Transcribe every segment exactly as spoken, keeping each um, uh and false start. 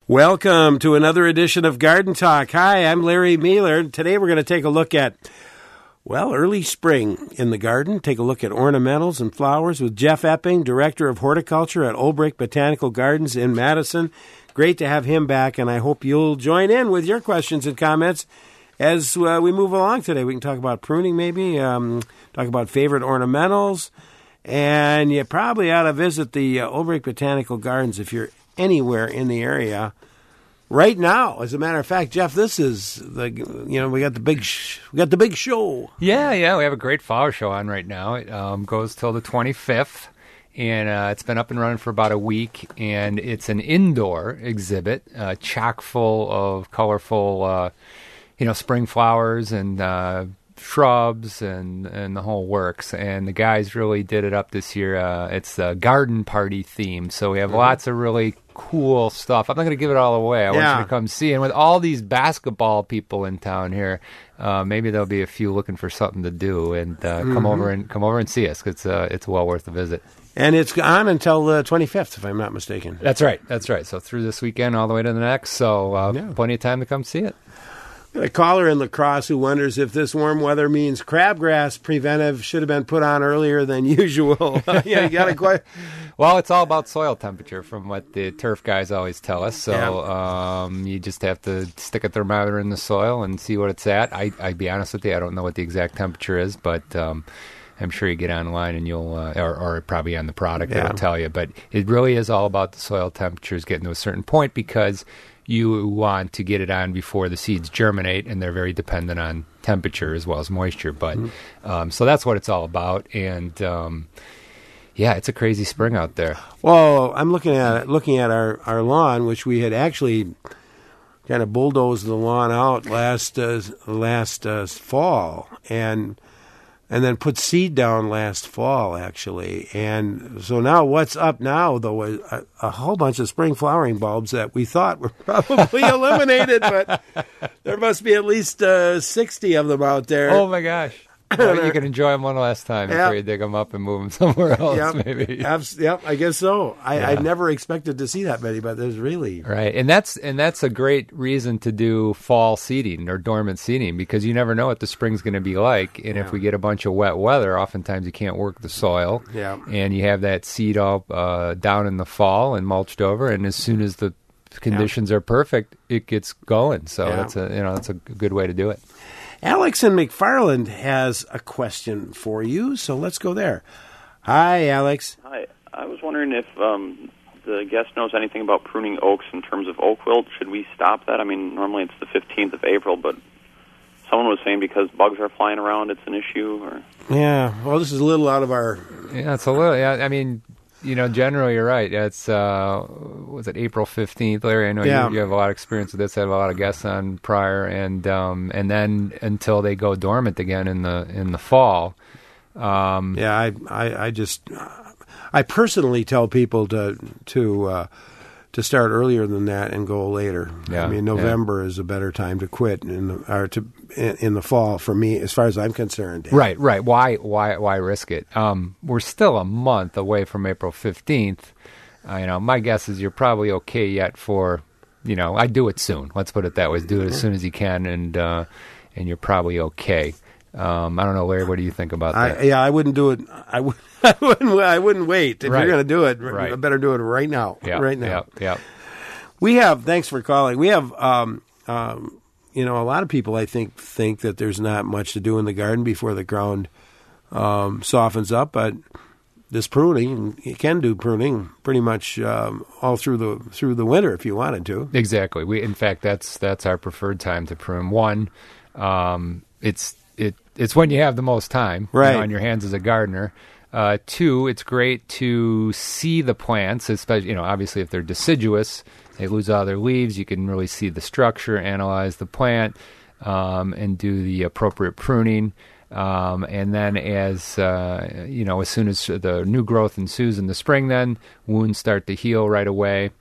Welcome to another edition of Garden Talk. Hi, I'm Larry Mueller. Today we're going to take a look at, well, early spring in the garden. Take a look at ornamentals and flowers with Jeff Epping, Director of Horticulture at Old Brick Botanical Gardens in Madison. Great to have him back, and I hope you'll join in with your questions and comments as uh, we move along today. We can talk about pruning maybe, um, talk about favorite ornamentals, and you probably ought to visit the uh, Old Brick Botanical Gardens if you're anywhere in the area right now. As a matter of fact, Jeff, this is the you know we got the big sh- we got the big show. Yeah, yeah, we have a great flower show on right now. It um, goes till the twenty-fifth, and uh, it's been up and running for about a week. And it's an indoor exhibit, uh, chock full of colorful, uh, you know, spring flowers and uh, shrubs and and the whole works. And the guys really did it up this year. Uh, it's a garden party theme, so we have mm-hmm. lots of really cool stuff. I'm not going to give it all away. I yeah. want you to come see. And with all these basketball people in town here, uh, maybe there'll be a few looking for something to do, and uh, mm-hmm. come over and come over and see us. It's uh, it's well worth a visit. And it's on until the twenty-fifth, if I'm not mistaken. That's right. That's right. So through this weekend all the way to the next. So uh, yeah. plenty of time to come see it. A caller in La Crosse who wonders if this warm weather means crabgrass preventive should have been put on earlier than usual. yeah, you got to quite. Well, it's all about soil temperature, from what the turf guys always tell us. So yeah. um, you just have to stick a thermometer in the soil and see what it's at. I, I'd be honest with you, I don't know what the exact temperature is, but um, I'm sure you get online and you'll, uh, or, or probably on the product, yeah. it'll tell you. But it really is all about the soil temperatures getting to a certain point, because you want to get it on before the seeds germinate, and they're very dependent on temperature as well as moisture. But mm-hmm. um, so that's what it's all about. And um, yeah, it's a crazy spring out there. Well, I'm looking at looking at our, our lawn, which we had actually kind of bulldozed the lawn out last uh, last uh, fall, and and then put seed down last fall, actually. And so now what's up now, though, is a, a whole bunch of spring flowering bulbs that we thought were probably eliminated, but there must be at least uh, sixty of them out there. Oh, my gosh. Well, you can enjoy them one last time yep. before you dig them up and move them somewhere else, yep. maybe. Abs- yep, I guess so. I, yeah. I never expected to see that many, but there's really... Right, and that's and that's a great reason to do fall seeding or dormant seeding, because you never know what the spring's going to be like. And yeah. if we get a bunch of wet weather, oftentimes you can't work the soil. Yeah. And you have that seed all uh, down in the fall and mulched over, and as soon as the conditions yeah. are perfect, it gets going. So yeah. that's a you know that's a good way to do it. Alex in McFarland has a question for you, so let's go there. Hi, Alex. Hi. I was wondering if um, the guest knows anything about pruning oaks in terms of oak wilt. Should we stop that? I mean, normally it's the fifteenth of April, but someone was saying because bugs are flying around, it's an issue. Or Yeah, well, this is a little out of our... Yeah, it's a little... Yeah, I mean... You know, generally, you're right. It's, uh, was it April fifteenth, Larry? I know yeah. you, you have a lot of experience with this. I have a lot of guests on prior. And um, and then until they go dormant again in the in the fall. Um, yeah, I, I, I just... I personally tell people to to uh, to start earlier than that and go later. Yeah, I mean, November yeah. is a better time to quit in the, or to in, in the fall for me, as far as I'm concerned. Right, right. Why, why, why risk it? Um, we're still a month away from April fifteenth. Uh, you know, my guess is you're probably okay yet for, you know, I do it soon. Let's put it that way. Do it as soon as you can, and uh, and you're probably okay. Um, I don't know, Larry. What do you think about I, that? Yeah, I wouldn't do it. I would. I wouldn't. I wouldn't wait. If right. you're going to do it, right. I better do it right now. Yeah, right now. Yeah, yeah. We have. Thanks for calling. We have. Um, um, you know, a lot of people, I think, think that there's not much to do in the garden before the ground um, softens up, but this pruning, you can do pruning pretty much um, all through the through the winter if you wanted to. Exactly. We, in fact, that's that's our preferred time to prune. One, um, it's it it's when you have the most time right. you know, on your hands as a gardener. Uh, two, it's great to see the plants, especially, you know, obviously if they're deciduous, they lose all their leaves. You can really see the structure, analyze the plant, um, and do the appropriate pruning. Um, and then as, uh, you know, as soon as the new growth ensues in the spring, then wounds start to heal right away,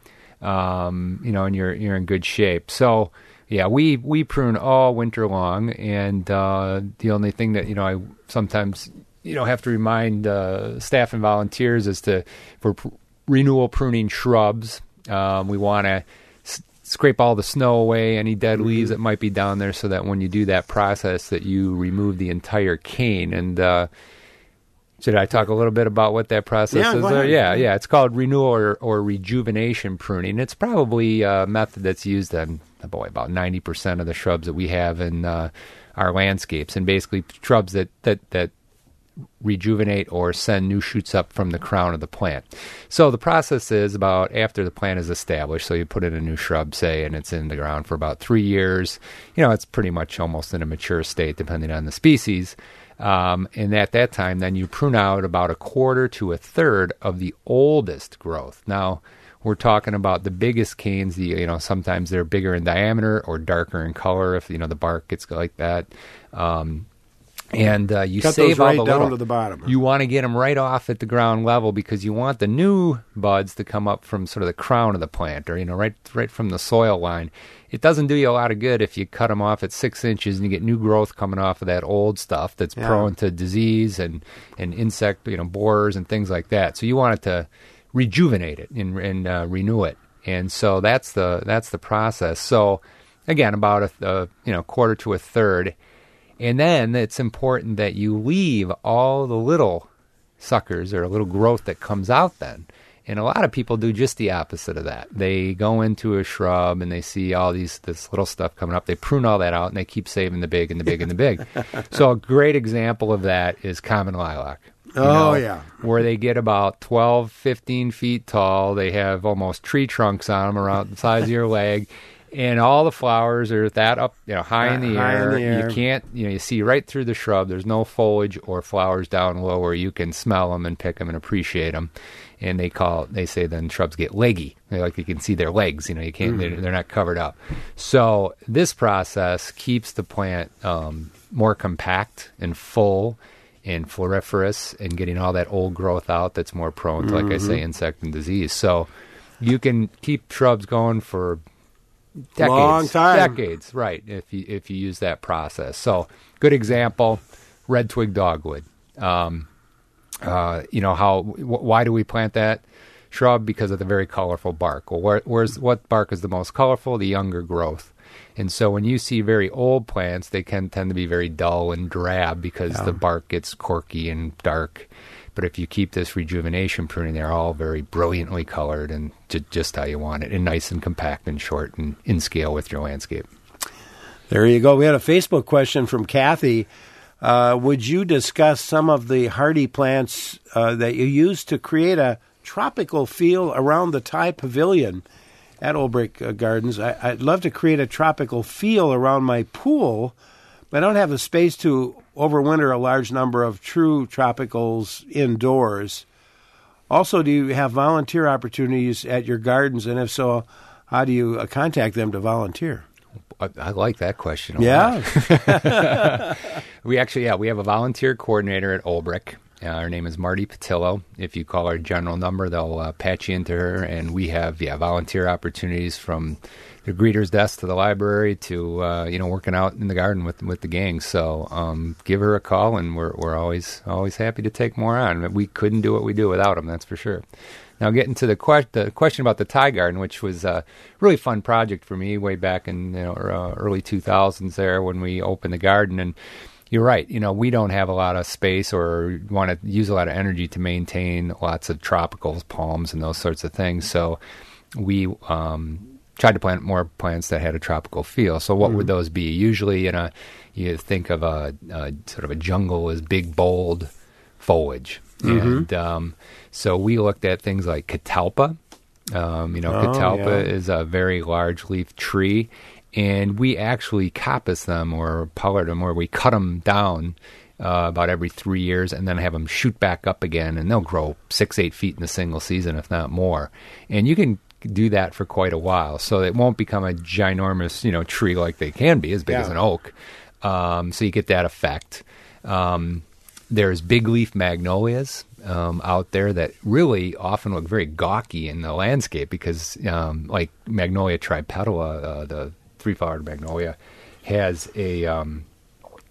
um, you know, and you're, you're in good shape. So, yeah, we, we prune all winter long. And uh, the only thing that, you know, I sometimes... you know, have to remind uh, staff and volunteers as to for pr- renewal pruning shrubs, um, we want to s- scrape all the snow away, any dead leaves that might be down there, so that when you do that process that you remove the entire cane. And uh, should I talk a little bit about what that process yeah, is? Go Uh, ahead. yeah, yeah. It's called renewal or, or rejuvenation pruning. It's probably a method that's used on, oh boy, about ninety percent of the shrubs that we have in uh, our landscapes, and basically shrubs that, that, that rejuvenate or send new shoots up from the crown of the plant. So the process is about after the plant is established, so you put in a new shrub, say, and it's in the ground for about three years. You know, it's pretty much almost in a mature state, depending on the species. Um, and at that time, then you prune out about a quarter to a third of the oldest growth. Now, we're talking about the biggest canes. The, you know, sometimes they're bigger in diameter or darker in color if, you know, the bark gets like that. Um, And uh, you Cut save those all right the down little, to the bottom. You want to get them right off at the ground level, because you want the new buds to come up from sort of the crown of the plant, or, you know, right right from the soil line. It doesn't do you a lot of good if you cut them off at six inches and you get new growth coming off of that old stuff that's Yeah. prone to disease and, and insect, you know, borers and things like that. So you want it to rejuvenate it and, and uh, renew it. And so that's the that's the process. So again, about a, a you know quarter to a third. And then it's important that you leave all the little suckers or little growth that comes out then. And a lot of people do just the opposite of that. They go into a shrub and they see all these this little stuff coming up. They prune all that out and they keep saving the big and the big and the big. So a great example of that is common lilac. You Oh, know, yeah. Where they get about twelve, fifteen feet tall. They have almost tree trunks on them around the size of your leg. And all the flowers are that up, you know, high, in, the High in air. the air. You can't, you know, you see right through the shrub. There's no foliage or flowers down low where you can smell them and pick them and appreciate them. And they call, they say then shrubs get leggy. They like you can see their legs. You know, you can't. Mm. They're, they're not covered up. So this process keeps the plant um, more compact and full and floriferous, and getting all that old growth out that's more prone to, like Mm-hmm. I say, insect and disease. So you can keep shrubs going for decades, Long time. decades, right? If you if you use that process. So, good example, red twig dogwood. Um, uh, you know how? Wh- why do we plant that shrub? Because of the very colorful bark. Well, where, where's what bark is the most colorful? The younger growth. And so, when you see very old plants, they can tend to be very dull and drab because Yeah. the bark gets corky and dark. But if you keep this rejuvenation pruning, they're all very brilliantly colored and j- just how you want it, and nice and compact and short and in scale with your landscape. There you go. We had a Facebook question from Kathy. Uh, would you discuss some of the hardy plants uh, that you use to create a tropical feel around the Thai Pavilion at Old Brick uh, Gardens? I, I'd love to create a tropical feel around my pool, but I don't have the space to overwinter a large number of true tropicals indoors. Also, do you have volunteer opportunities at your gardens? And if so, how do you uh, contact them to volunteer? I, I like that question a Yeah. lot. We actually, yeah, we have a volunteer coordinator at Olbrich. Uh, her name is Marty Patillo. If you call our general number, they'll uh, patch you into her. And we have, yeah, volunteer opportunities from the greeter's desk to the library to, uh, you know, working out in the garden with with the gang. So um, give her a call, and we're we're always always happy to take more on. We couldn't do what we do without them, that's for sure. Now, getting to the, que- the question about the Thai garden, which was a really fun project for me way back in you know, uh, early two thousands there when we opened the garden. And you're right, you know, we don't have a lot of space or want to use a lot of energy to maintain lots of tropicals, palms, and those sorts of things. So we um, tried to plant more plants that had a tropical feel. So what mm. would those be? Usually, in a, you think of a, a sort of a jungle as big, bold foliage. Mm-hmm. And um, so we looked at things like catalpa. Um, you know, oh, catalpa yeah. is a very large leaf tree, and we actually coppice them or pollard them, or we cut them down uh, about every three years and then have them shoot back up again, and they'll grow six, eight feet in a single season, if not more. And you can do that for quite a while, so it won't become a ginormous, you know, tree like they can be, as big yeah. as an oak. Um, so you get that effect. Um, There's big leaf magnolias um, out there that really often look very gawky in the landscape because, um, like Magnolia tripetala, uh, the three-flowered magnolia, has a um,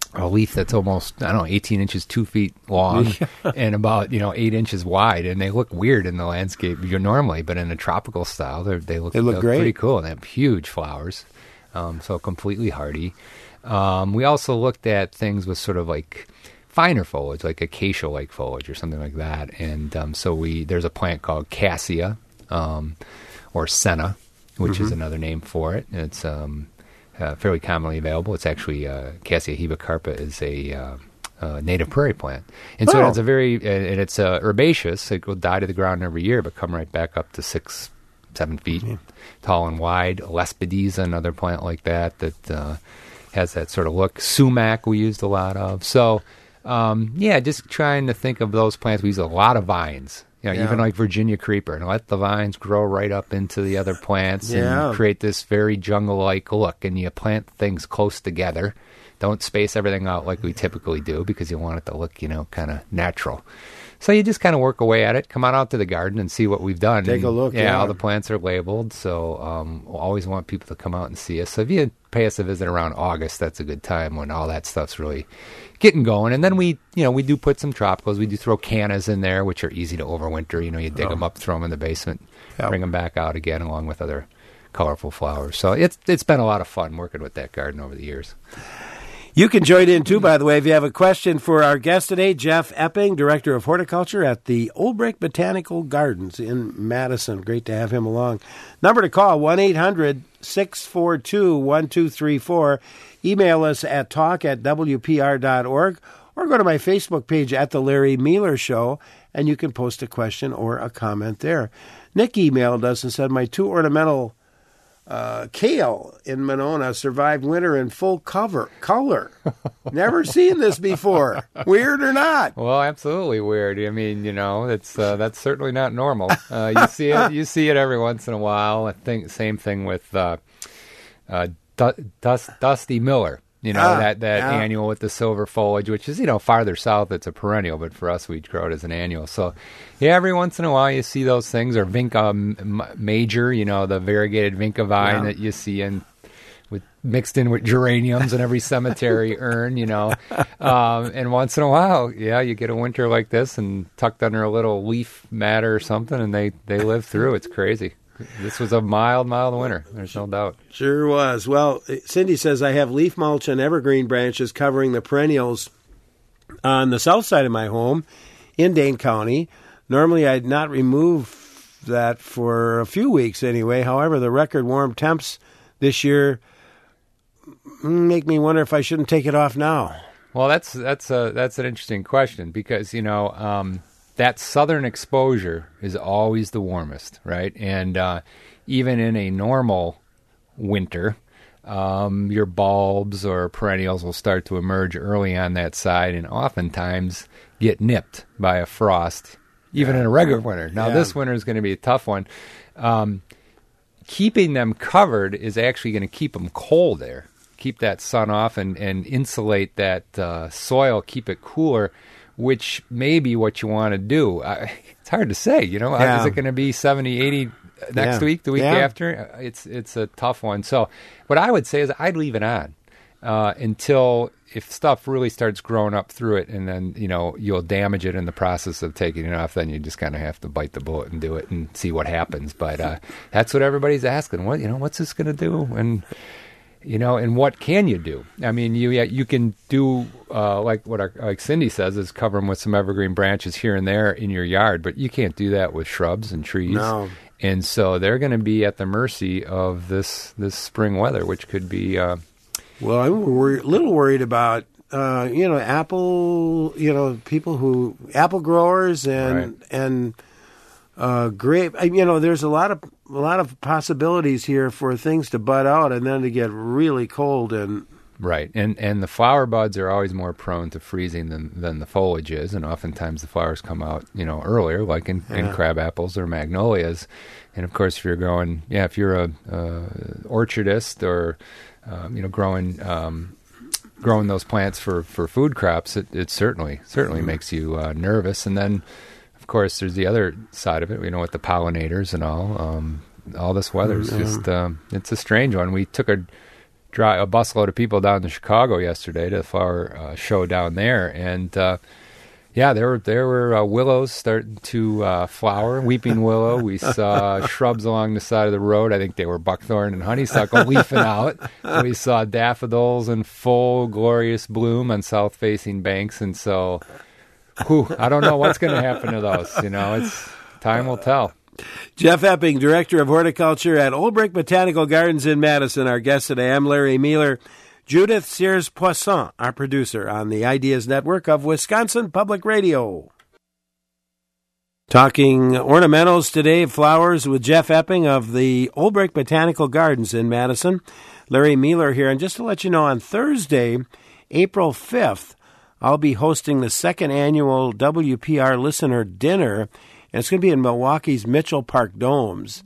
a leaf that's almost, I don't know, eighteen inches, two feet long and about, you know, eight inches wide. And they look weird in the landscape normally, but in a tropical style, they look, they look they look great. pretty cool. And they have huge flowers, um, so completely hardy. Um, we also looked at things with sort of like finer foliage, like acacia-like foliage or something like that. And um, so we there's a plant called cassia um, or senna, which mm-hmm. is another name for it. It's um, Uh, fairly commonly available. It's actually uh, Cassia hemicarpa is a uh, uh, native prairie plant, and so oh. it's a very and it's uh, herbaceous. It will die to the ground every year, but come right back up to six, seven feet yeah. tall and wide. Lespedeza, another plant like that that uh, has that sort of look. Sumac we used a lot of. So um, yeah, just trying to think of those plants. We use a lot of vines. You know, yeah. even like Virginia creeper, and let the vines grow right up into the other plants yeah. and create this very jungle-like look. And you plant things close together. Don't space everything out like we typically do because you want it to look, you know, kind of natural. So you just kind of work away at it. Come on out to the garden and see what we've done. Take and, a look. Yeah, yeah, all the plants are labeled. So um, we'll always want people to come out and see us. So if you pay us a visit around August, that's a good time when all that stuff's really getting going. And then we, you know, we do put some tropicals. We do throw cannas in there, which are easy to overwinter. You know, you dig oh. them up, throw them in the basement, yep. bring them back out again, along with other colorful flowers. So it's it's been a lot of fun working with that garden over the years. You can join in, too, by the way, if you have a question for our guest today, Jeff Epping, Director of Horticulture at the Old Brick Botanical Gardens in Madison. Great to have him along. Number to call, one eight hundred six four two one two three four. Email us at talk at w p r dot org or go to my Facebook page at The Larry Mealer Show, and you can post a question or a comment there. Nick emailed us and said, my two ornamental Uh, kale in Monona survived winter in full cover color. Never seen this before. Weird or not? Well, absolutely weird. I mean, you know, it's uh, that's certainly not normal. Uh, you see it, you see it every once in a while. I think same thing with uh, uh, du- Dust, Dusty Miller. You know, ah, that, that yeah. annual with the silver foliage, which is, you know, farther south, it's a perennial, but for us, we grow it as an annual. So, yeah, every once in a while you see those things, or Vinca major, you know, the variegated Vinca vine yeah. that you see in with mixed in with geraniums in every cemetery urn, you know. Um, and once in a while, yeah, you get a winter like this and tucked under a little leaf matter or something, and they, they live through. It's crazy. This was a mild, mild winter. There's no doubt. Sure was. Well, Cindy says, I have leaf mulch and evergreen branches covering the perennials on the south side of my home in Dane County. Normally, I'd not remove that for a few weeks anyway. However, the record warm temps this year make me wonder if I shouldn't take it off now. Well, that's that's a, that's an interesting question because, you know, um, that southern exposure is always the warmest, right? And uh, even in a normal winter, um, your bulbs or perennials will start to emerge early on that side and oftentimes get nipped by a frost, even yeah. in a regular winter. Now, yeah. this winter is going to be a tough one. Um, keeping them covered is actually going to keep them cold there, keep that sun off and, and insulate that uh, soil, keep it cooler, which may be what you want to do. I, it's hard to say, you know. Yeah. Is it going to be seventy, eighty next yeah. week, the week yeah. after? It's it's a tough one. So what I would say is I'd leave it on uh, until if stuff really starts growing up through it, and then, you know, you'll damage it in the process of taking it off, then you just kind of have to bite the bullet and do it and see what happens. But uh, that's what everybody's asking. What, you know, what's this going to do? And You know, and what can you do? I mean, you you can do uh, like what our, like Cindy says, is cover them with some evergreen branches here and there in your yard, but you can't do that with shrubs and trees. No. And so they're going to be at the mercy of this this spring weather, which could be. Uh, well, I'm worried, a little worried about uh, you know apple, you know people who apple growers and right. and uh, grape. You know, there's a lot of. A lot of possibilities here for things to bud out and then to get really cold and right. And and the flower buds are always more prone to freezing than than the foliage is, and oftentimes the flowers come out, you know, earlier, like in, yeah. in crab apples or magnolias. And of course, if you're growing, yeah, if you're a uh, orchardist or um, you know growing um, growing those plants for, for food crops, it, it certainly certainly mm-hmm. makes you uh, nervous. And then, of course, there's the other side of it, you know, with the pollinators and all. Um, all this weather is just, um, it's a strange one. We took a drive a busload of people down to Chicago yesterday to the flower uh, show down there, and uh, yeah, there were there were uh, willows starting to uh, flower, weeping willow. We saw shrubs along the side of the road. I think they were buckthorn and honeysuckle leafing out. We saw daffodils in full glorious bloom on south-facing banks, and so, whew, I don't know what's going to happen to those. You know, it's time will tell. Jeff Epping, Director of Horticulture at Old Brick Botanical Gardens in Madison, our guest today. I'm Larry Mealer. Judith Sears-Poisson, our producer on the Ideas Network of Wisconsin Public Radio. Talking ornamentals today, flowers with Jeff Epping of the Old Brick Botanical Gardens in Madison. Larry Mealer here. And just to let you know, on Thursday, April fifth, I'll be hosting the second annual W P R Listener Dinner. And it's going to be in Milwaukee's Mitchell Park Domes.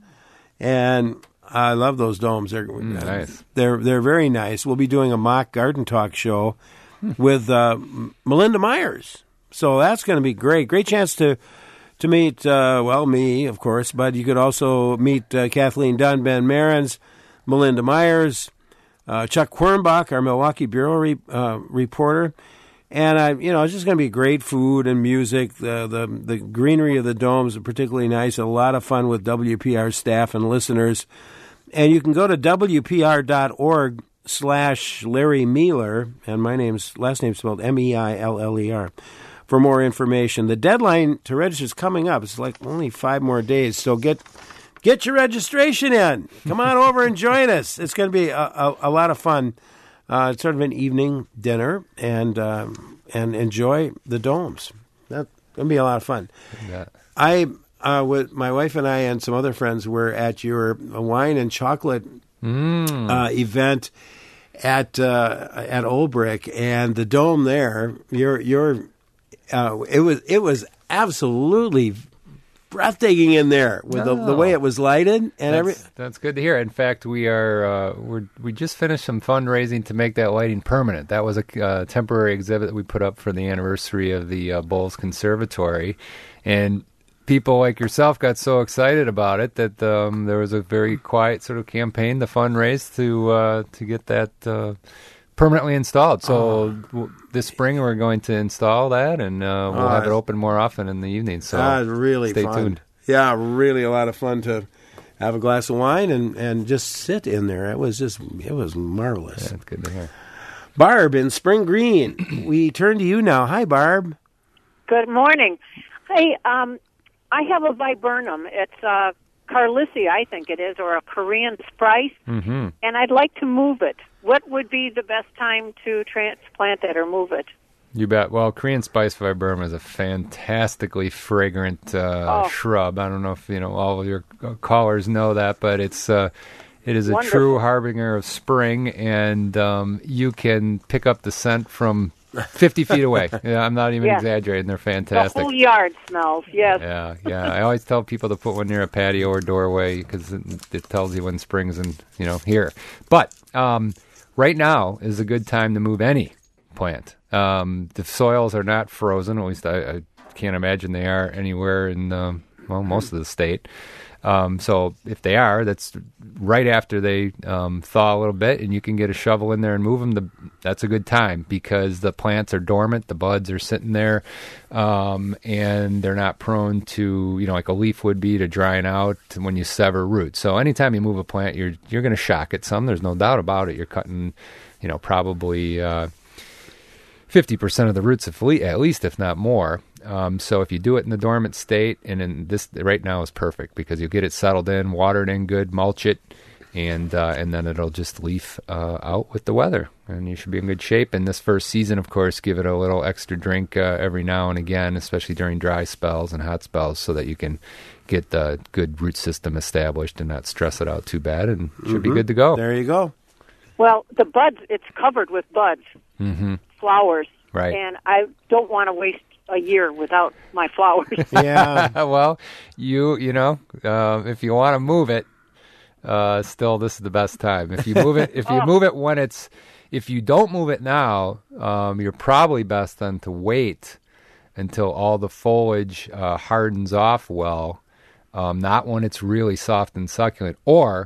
And I love those domes. They're mm, nice. They're they're very nice. We'll be doing a mock garden talk show with uh, Melinda Myers. So that's going to be great. Great chance to to meet, uh, well, me, of course, but you could also meet uh, Kathleen Dunn, Ben Marins, Melinda Myers, uh, Chuck Quirnbach, our Milwaukee Bureau re- uh, reporter. And, I, you know, it's just going to be great food and music. The, the the greenery of the domes are particularly nice. A lot of fun with W P R staff and listeners. And you can go to W P R dot org slash Larry Mealer, and my name's last name's spelled M E I L L E R, for more information. The deadline to register is coming up. It's like only five more days, so get get your registration in. Come on over and join us. It's going to be a, a, a lot of fun. Uh, it's sort of an evening dinner, and um, and enjoy the domes. That's going to be a lot of fun. Yeah. I, uh, with my wife and I and some other friends were at your wine and chocolate mm. uh, event at uh, at Old Brick, and the dome there. Your your uh, it was it was absolutely breathtaking in there with oh. the, the way it was lighted and that's, every. That's good to hear. In fact, we are uh, we're we just finished some fundraising to make that lighting permanent. That was a uh, temporary exhibit that we put up for the anniversary of the uh, Bowles Conservatory, and people like yourself got so excited about it that um, there was a very quiet sort of campaign to fundraise to uh, to get that uh, permanently installed. So uh, w- this spring we're going to install that, and uh, we'll uh, have it open more often in the evening. So uh, really stay fun. tuned. Yeah, really a lot of fun to have a glass of wine and, and just sit in there. It was just it was marvelous. Yeah, that's good to hear. Barb in Spring Green, we turn to you now. Hi, Barb. Good morning. Hey, um, I have a viburnum. It's uh, Carlissia, I think it is, or a Korean spice, mm-hmm. and I'd like to move it. What would be the best time to transplant it or move it? You bet. Well, Korean spice viburnum is a fantastically fragrant uh, oh. shrub. I don't know if you know all of your callers know that, but it's uh, it is a Wonderful. true harbinger of spring, and um, you can pick up the scent from fifty feet away. Yeah, I'm not even yeah. exaggerating. They're fantastic. The whole yard smells, yes. Yeah, yeah. I always tell people to put one near a patio or doorway because it, it tells you when spring's in, you know, here. But um, right now is a good time to move any plant. Um, the soils are not frozen. At least I, I can't imagine they are anywhere in, um, well, most of the state. Um, so if they are, that's right after they um, thaw a little bit, and you can get a shovel in there and move them. The, that's a good time because the plants are dormant, the buds are sitting there, um, and they're not prone to, you know, like a leaf would be, to drying out when you sever roots. So anytime you move a plant, you're you're going to shock it some. There's no doubt about it. You're cutting, you know, probably uh, fifty percent of the roots at least, if not more. Um, so if you do it in the dormant state, and in this right now is perfect because you'll get it settled in, water it in good, mulch it, and uh, and then it'll just leaf uh, out with the weather, and you should be in good shape. And this first season, of course, give it a little extra drink uh, every now and again, especially during dry spells and hot spells, so that you can get the good root system established and not stress it out too bad, and it should mm-hmm. be good to go. There you go. Well, the buds, it's covered with buds, mm-hmm. flowers, right? And I don't want to waste a year without my flowers. Yeah. Well, you you know, uh, if you want to move it, uh, still this is the best time. If you move it, if you oh. move it when it's, if you don't move it now, um, you're probably best then to wait until all the foliage uh, hardens off well. Um, not when it's really soft and succulent, or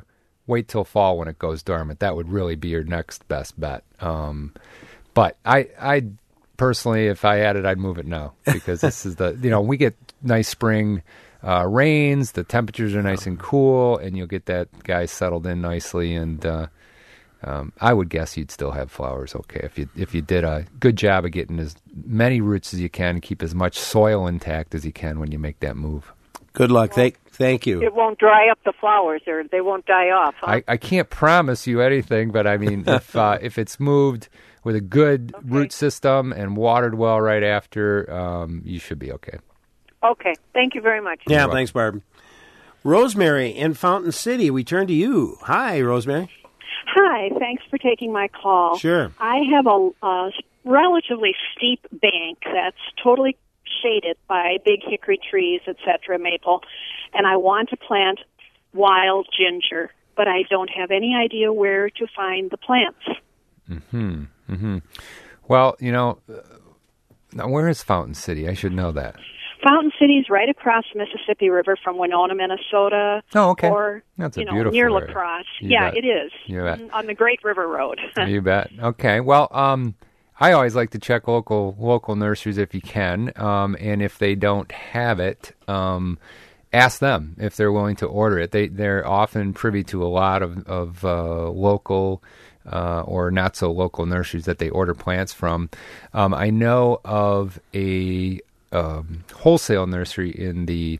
wait till fall when it goes dormant. That would really be your next best bet. Um, but I, I personally, if I had it, I'd move it now because this is the, you know, we get nice spring uh, rains, the temperatures are nice and cool, and you'll get that guy settled in nicely. And uh, um, I would guess you'd still have flowers okay if you if you did a good job of getting as many roots as you can, keep as much soil intact as you can when you make that move. Good luck. Thank, thank you. It won't dry up the flowers, or they won't die off. Huh? I, I can't promise you anything, but I mean, if uh, if it's moved with a good Okay. root system and watered well right after, um, you should be okay. Okay. Thank you very much. Yeah, welcome. thanks, Barb. Rosemary in Fountain City, we turn to you. Hi, Rosemary. Hi, thanks for taking my call. Sure. I have a, a relatively steep bank that's totally shaded by big hickory trees, et cetera, maple, and I want to plant wild ginger, but I don't have any idea where to find the plants. Hmm. Hmm. Well, you know, uh, now where is Fountain City? I should know that. Fountain City is right across the Mississippi River from Winona, Minnesota. Oh, okay. Or, That's a you know, beautiful near La area. Crosse. You yeah, bet. it is. You bet. On the Great River Road. You bet. Okay. Well, um, I always like to check local local nurseries if you can, um, and if they don't have it, um, ask them if they're willing to order it. They they're often privy to a lot of of uh, local uh, or not so local nurseries that they order plants from. Um, I know of a um, wholesale nursery in the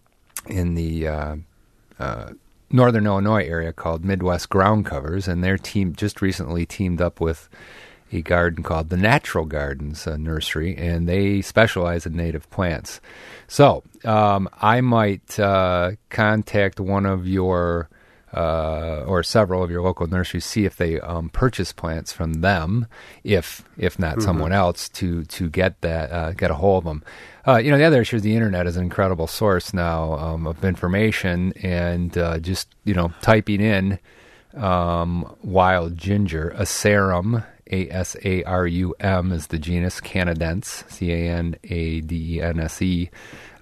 in the uh, uh, Northern Illinois area called Midwest Ground Covers, and their team just recently teamed up with a garden called the Natural Gardens uh, Nursery, and they specialize in native plants. So um, I might uh, contact one of your uh, or several of your local nurseries, see if they um, purchase plants from them, if if not Mm-hmm. someone else, to to get that uh, get a hold of them. Uh, you know, the other issue is the internet is an incredible source now um, of information, and uh, just you know typing in um, wild ginger, Asarum, A S A R U M is the genus, Canadense, C A N A D E N S E.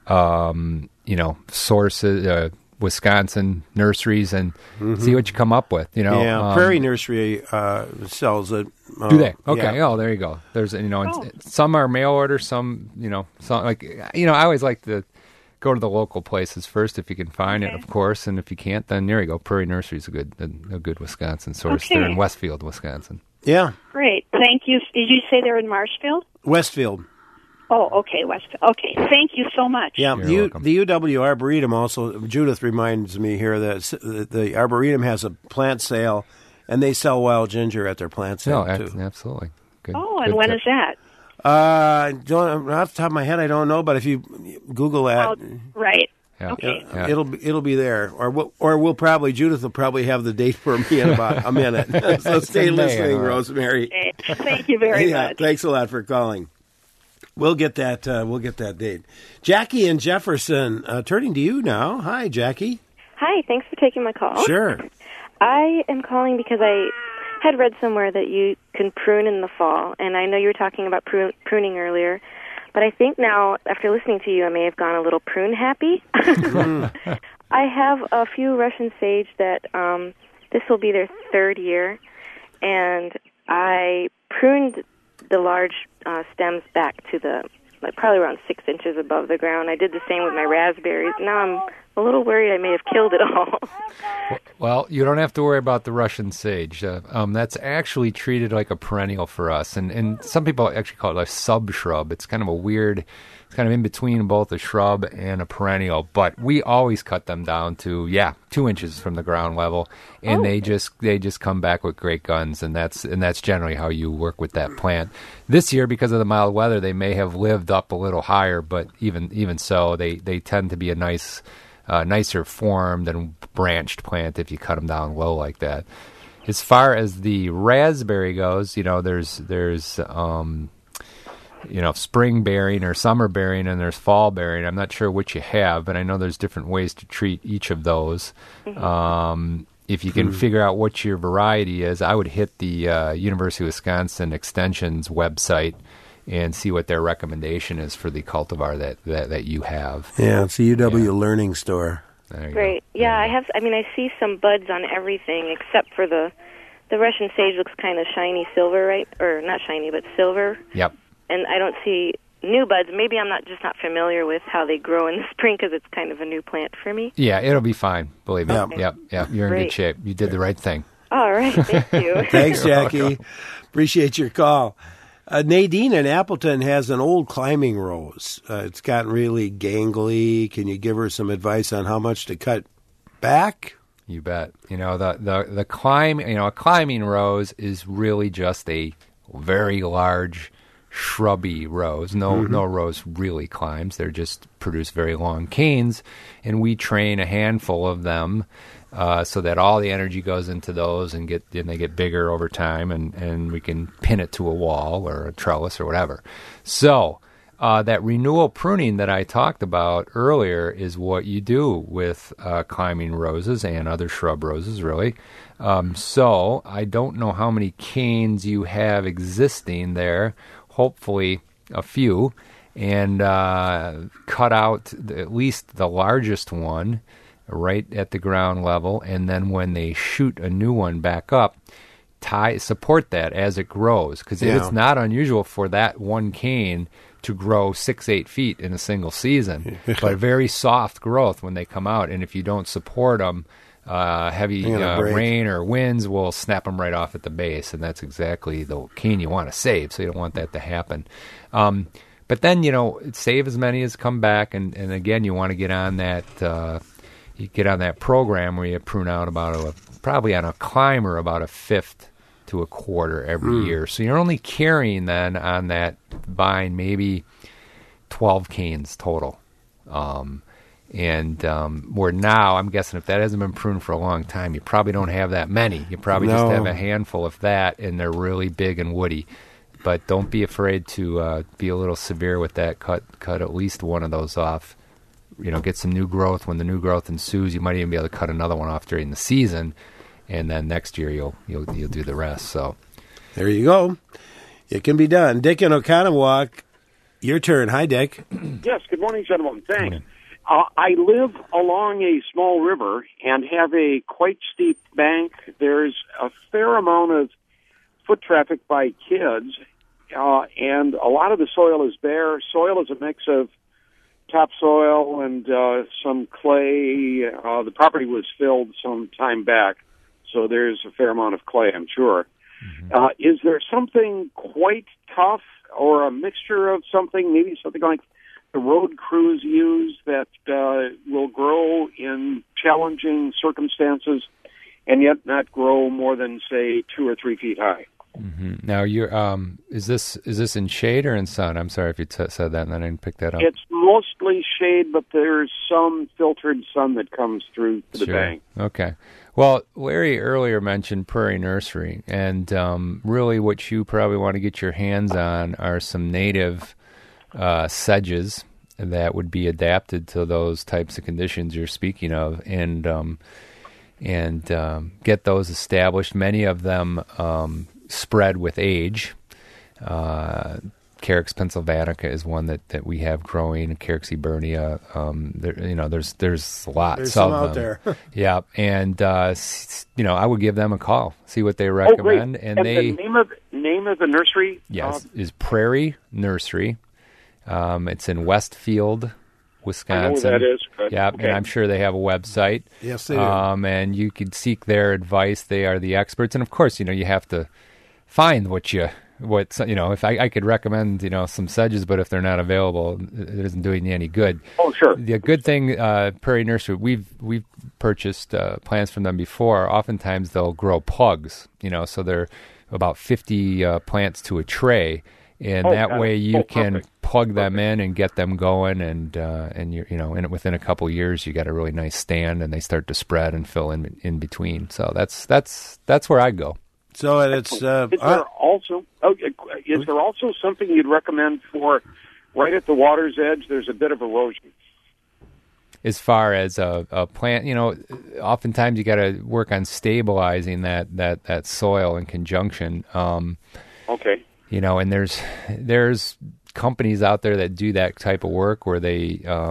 Um, you know, sources, uh, Wisconsin nurseries, and see what you come up with. You know, Yeah, um, Prairie Nursery uh, sells it. Uh, do they? Okay. yeah. Oh, there you go. There's, you know, Oh. it's, some are mail order, some, you know, some like, you know, I always like to go to the local places first if you can find it, Okay. of course, and if you can't, then there you go. Prairie Nursery is a good, a, a good Wisconsin source. They're in Okay. Westfield, Wisconsin. Yeah, Great. Thank you. Did you say they're in Marshfield? Westfield. Oh, okay, Westfield. Okay, thank you so much. Yeah, You're the, U, welcome. the U W Arboretum also, Judith reminds me here that s- the, the Arboretum has a plant sale, and they sell wild ginger at their plant sale, No, too. ac- absolutely. Good, Oh, and good when tip. is that? Uh, don't, off the top of my head, I don't know, but if you Google that, Oh, right. Yeah. Okay. uh, Yeah. it'll be, it'll be there, or we'll, or we'll probably Judith will probably have the date for me in about a minute. So stay in May, listening, all right. Rosemary. Okay. Thank you very Yeah, much. thanks a lot for calling. We'll get that. Uh, we'll get that date. Jackie in Jefferson, uh, turning to you now. Hi, Jackie. Hi, thanks for taking my call. Sure. I am calling because I had read somewhere that you can prune in the fall, and I know you were talking about prune, pruning earlier, but I think now, after listening to you, I may have gone a little prune happy. I have a few Russian sage that um, this will be their third year, and I pruned the large uh, stems back to the, like, probably around six inches above the ground. I did the same with my raspberries. Now I'm a little worried I may have killed it all. Well, you don't have to worry about the Russian sage. Uh, um, that's actually treated like a perennial for us, and and some people actually call it a sub-shrub. It's kind of a weird, it's kind of in between both a shrub and a perennial. But we always cut them down to yeah, two inches from the ground level, and Oh. they just they just come back with great guns, and that's and that's generally how you work with that plant. This year, because of the mild weather, they may have lived up a little higher, but even even so, they they tend to be a nice. Uh, nicer formed and branched plant if you cut them down low like that. As far as the raspberry goes, you know, there's there's um, you know spring bearing or summer bearing, and there's fall bearing. I'm not sure which you have, but I know there's different ways to treat each of those. Mm-hmm. Um, if you can figure out what your variety is, I would hit the uh, University of Wisconsin Extension's website and see what their recommendation is for the cultivar that, that, that you have. Yeah, it's a U W Learning Store. There you Great. go. Yeah, There I you go. have. I mean, I see some buds on everything except for the the Russian sage looks kind of shiny silver, right? Or not shiny, but silver. Yep. And I don't see new buds. Maybe I'm not just not familiar with how they grow in the spring because it's kind of a new plant for me. Yeah, it'll be fine. Believe me. Yeah. Yep. Yep. You're in good Great. shape. You did the right thing. All right. Thank you. Thanks, Jackie. Appreciate your call. Uh, Nadine in Appleton has an old climbing rose. Uh, it's gotten really gangly. Can you give her some advice on how much to cut back? You bet. You know, the, the, the climb, you know, a climbing rose is really just a very large shrubby rose. No, Mm-hmm. no rose really climbs. They're just produce very long canes, and we train a handful of them uh, so that all the energy goes into those and get and they get bigger over time, and, and we can pin it to a wall or a trellis or whatever. So uh, that renewal pruning that I talked about earlier is what you do with uh, climbing roses and other shrub roses, really. Um, so I don't know how many canes you have existing there. Hopefully a few, and uh, cut out the, at least the largest one right at the ground level, and then when they shoot a new one back up, tie support that as it grows, because Yeah. it's not unusual for that one cane to grow six, eight feet in a single season, but very soft growth when they come out, and if you don't support them, Uh, heavy They're gonna uh, break. rain or winds will snap them right off at the base, and that's exactly the cane you want to save, so you don't want that to happen. Um, but then, you know, save as many as come back, and, and again, you want to get on that uh, you get on that program where you prune out about a, probably on a climber about a fifth to a quarter every year. So you're only carrying then on that vine maybe twelve canes total. Um, And um, where now, I'm guessing if that hasn't been pruned for a long time, you probably don't have that many. You probably just No. have a handful of that, and they're really big and woody. But don't be afraid to uh, be a little severe with that. Cut cut at least one of those off. You know, get some new growth. When the new growth ensues, you might even be able to cut another one off during the season, and then next year you'll you'll you'll do the rest. So There you go. It can be done. Dick in Oconomowoc, your turn. Hi, Dick. Yes, good morning, gentlemen. Thanks. Uh, I live along a small river and have a quite steep bank. There's a fair amount of foot traffic by kids, uh, and a lot of the soil is bare. Soil is a mix of topsoil and uh, some clay. Uh, the property was filled some time back, so there's a fair amount of clay, I'm sure. Mm-hmm. Uh, is there something quite tough or a mixture of something, maybe something like the road crews use that uh, will grow in challenging circumstances and yet not grow more than, say, two or three feet high? mm-hmm. Now, you're um, is this is this in shade or in sun? I'm sorry if you t- said that and I didn't pick that up. It's mostly shade, but there's some filtered sun that comes through to the Sure. bank. Okay. Well, Larry earlier mentioned Prairie Nursery, and um, really what you probably want to get your hands on are some native uh, sedges that would be adapted to those types of conditions you're speaking of, and um, and um, get those established. Many of them um, spread with age. Uh, Carex pennsylvanica is one that, that we have growing. Carex eburnia, um, there, you know, there's there's lots There's of some out them. there. Yeah, and uh, s- you know, I would give them a call, see what they Oh, great. recommend, and, And they the name of, name of the nursery? yes Uh, is Prairie Nursery. Um, it's in Westfield, I know Wisconsin. where that is. Good. Yeah, Okay. and I'm sure they have a website. Yes, they do. Um, and you could seek their advice. They are the experts, and of course, you know, you have to find what you what you know. If I, I could recommend, you know, some sedges, but if they're not available, it isn't doing you any good. Oh, sure. The good thing, uh, Prairie Nursery, we've we've purchased uh, plants from them before. Oftentimes, they'll grow plugs. You know, so they're about fifty uh, plants to a tray. And Oh, that got way it. you Oh, can perfect. plug them in and get them going, and uh, and you you know, and within a couple years you got a really nice stand, and they start to spread and fill in in between. So that's that's that's where I go. So it's uh, Is there also oh, is there also something you'd recommend for right at the water's edge? There's a bit of erosion. As far as a, a plant, you know, oftentimes you got to work on stabilizing that that that soil in conjunction. Um, Okay. You know, and there's there's companies out there that do that type of work where they um,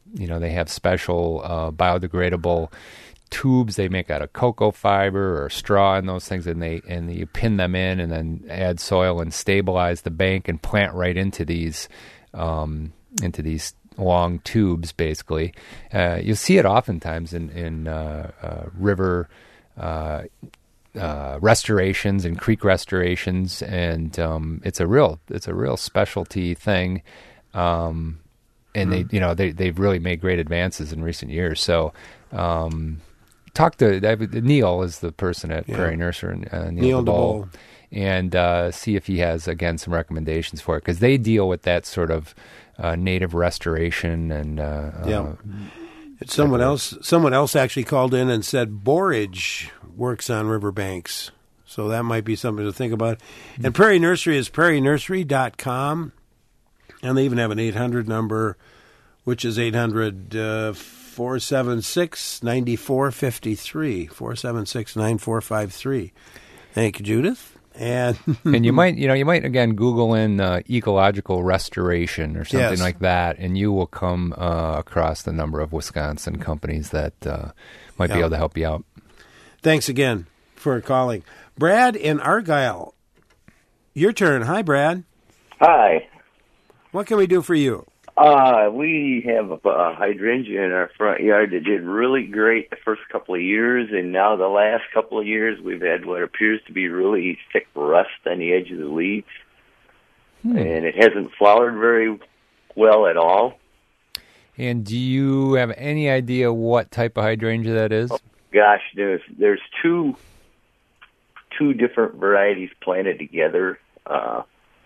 you know, they have special uh, biodegradable tubes they make out of cocoa fiber or straw and those things, and they and you pin them in and then add soil and stabilize the bank and plant right into these um, into these long tubes. Basically, uh, you'll see it oftentimes in in uh, uh, river uh, uh, restorations and creek restorations, and um, it's a real it's a real specialty thing. Um, and mm-hmm. they you know they they've really made great advances in recent years. So. Um, Talk to Neil is the person at yeah. Prairie Nursery, uh, Neil, Neil DeBoll, and uh, see if he has again some recommendations for it, because they deal with that sort of uh, native restoration and uh, yeah. Uh, someone else, someone else actually called in and said borage works on riverbanks, so that might be something to think about. And Prairie Nursery is prairie nursery dot com, and they even have an eight hundred number, which is eight hundred. Uh, four seven six, nine four five three, four seven six, nine four five three. Thank you, Judith. And and you might, you know, you might again Google in uh, ecological restoration or something yes. like that, and you will come uh, across the number of Wisconsin companies that uh, might yeah. be able to help you out. Thanks again for calling. Brad in Argyle, your turn. Hi, Brad. Hi. What can we do for you? Uh, we have a, a hydrangea in our front yard that did really great the first couple of years, and now the last couple of years we've had what appears to be really thick rust on the edge of the leaves, hmm. and it hasn't flowered very well at all. And do you have any idea what type of hydrangea that is? Oh, gosh, there's there's two two different varieties planted together, uh,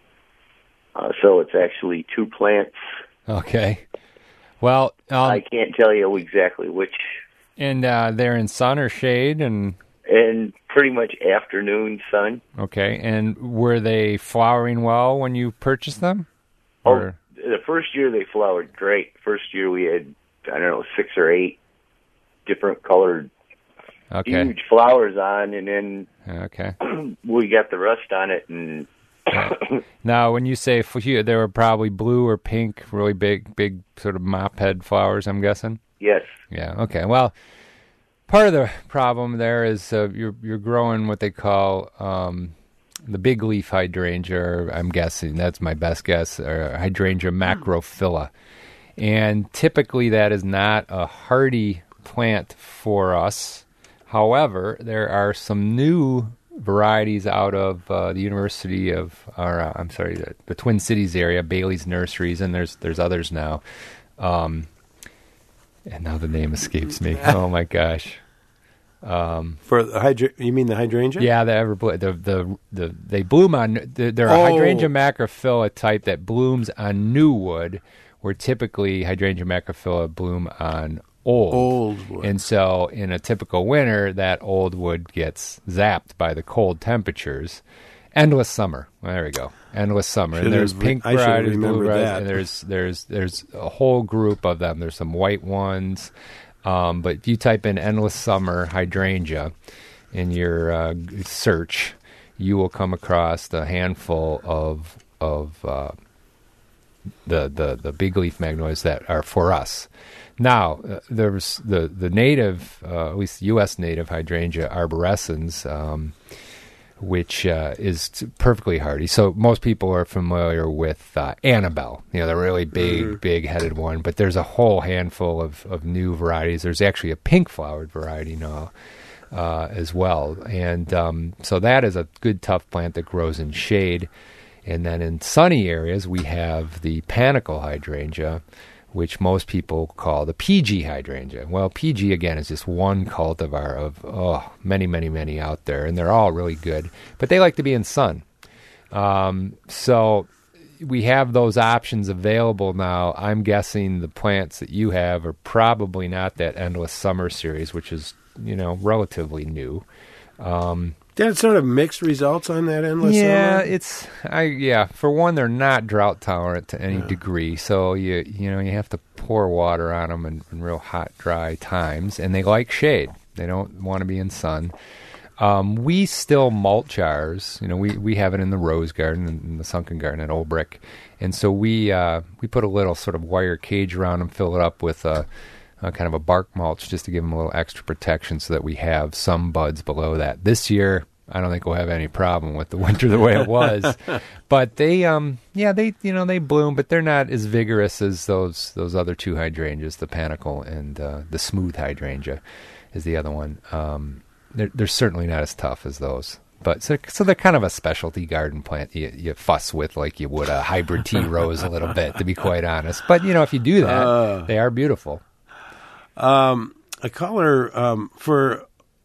uh, so it's actually two plants. Okay. Well, um, I can't tell you exactly which. And uh, they're in sun or shade, and and pretty much afternoon sun. Okay. And were they flowering well when you purchased them? Or? Oh, the first year they flowered great. First year we had I don't know six or eight different colored, okay. huge flowers on, and then okay, we got the rust on it and. Now, when you say they were probably blue or pink, really big, big sort of mop head flowers, I'm guessing? Yes. Yeah, okay. Well, part of the problem there is uh, you're you're growing what they call um, the big leaf hydrangea, or I'm guessing, that's my best guess, or hydrangea macrophylla. And typically that is not a hardy plant for us. However, there are some new varieties out of uh, the University of, or uh, I'm sorry, the, the Twin Cities area, Bailey's Nurseries, and there's there's others now. Um, and now the name escapes me. Oh my gosh! Um, For the hydra- you mean the hydrangea? Yeah, the ever the the the they bloom on. They're a oh. hydrangea macrophylla type that blooms on new wood, where typically hydrangea macrophylla bloom on old. Old wood. And so in a typical winter, that old wood gets zapped by the cold temperatures. Endless summer. Well, there we go. Endless summer. Should and there's have, pink I varieties, blue remembered varieties, that. and there's there's there's a whole group of them. There's some white ones. Um, but if you type in endless summer hydrangea in your uh, search, you will come across a handful of of uh, the, the the big leaf magnolias that are for us. Now, uh, there's the, the native, uh, at least U S native hydrangea arborescens, um, which uh, is t- perfectly hardy. So most people are familiar with uh, Annabelle, you know, the really big, mm-hmm. big-headed one. But there's a whole handful of, of new varieties. There's actually a pink-flowered variety now uh, as well. And um, so that is a good, tough plant that grows in shade. And then in sunny areas, we have the panicle hydrangea, which most people call the P G hydrangea. Well, P G, again, is just one cultivar of oh, many, many, many out there, and they're all really good. But they like to be in sun. Um, so we have those options available now. I'm guessing the plants that you have are probably not that Endless Summer series, which is, you know, relatively new. Um Did sort of mixed results on that endless yeah, summer? it's I yeah. For one, they're not drought tolerant to any yeah. degree, so you you know you have to pour water on them in, in real hot, dry times, and they like shade. They don't want to be in sun. Um, we still mulch ours. You know, we, we have it in the rose garden, in the sunken garden at Old Brick. And so we uh, we put a little sort of wire cage around them, fill it up with a, a kind of a bark mulch just to give them a little extra protection so that we have some buds below that. This year, I don't think we'll have any problem with the winter the way it was. But they, um, yeah, they, you know, they bloom, but they're not as vigorous as those those other two hydrangeas, the panicle and uh, the smooth hydrangea is the other one. Um, they're, they're certainly not as tough as those. But so, so they're kind of a specialty garden plant you, you fuss with like you would a hybrid tea rose a little bit, to be quite honest. But, you know, if you do that, uh, they are beautiful. Um, a caller um, for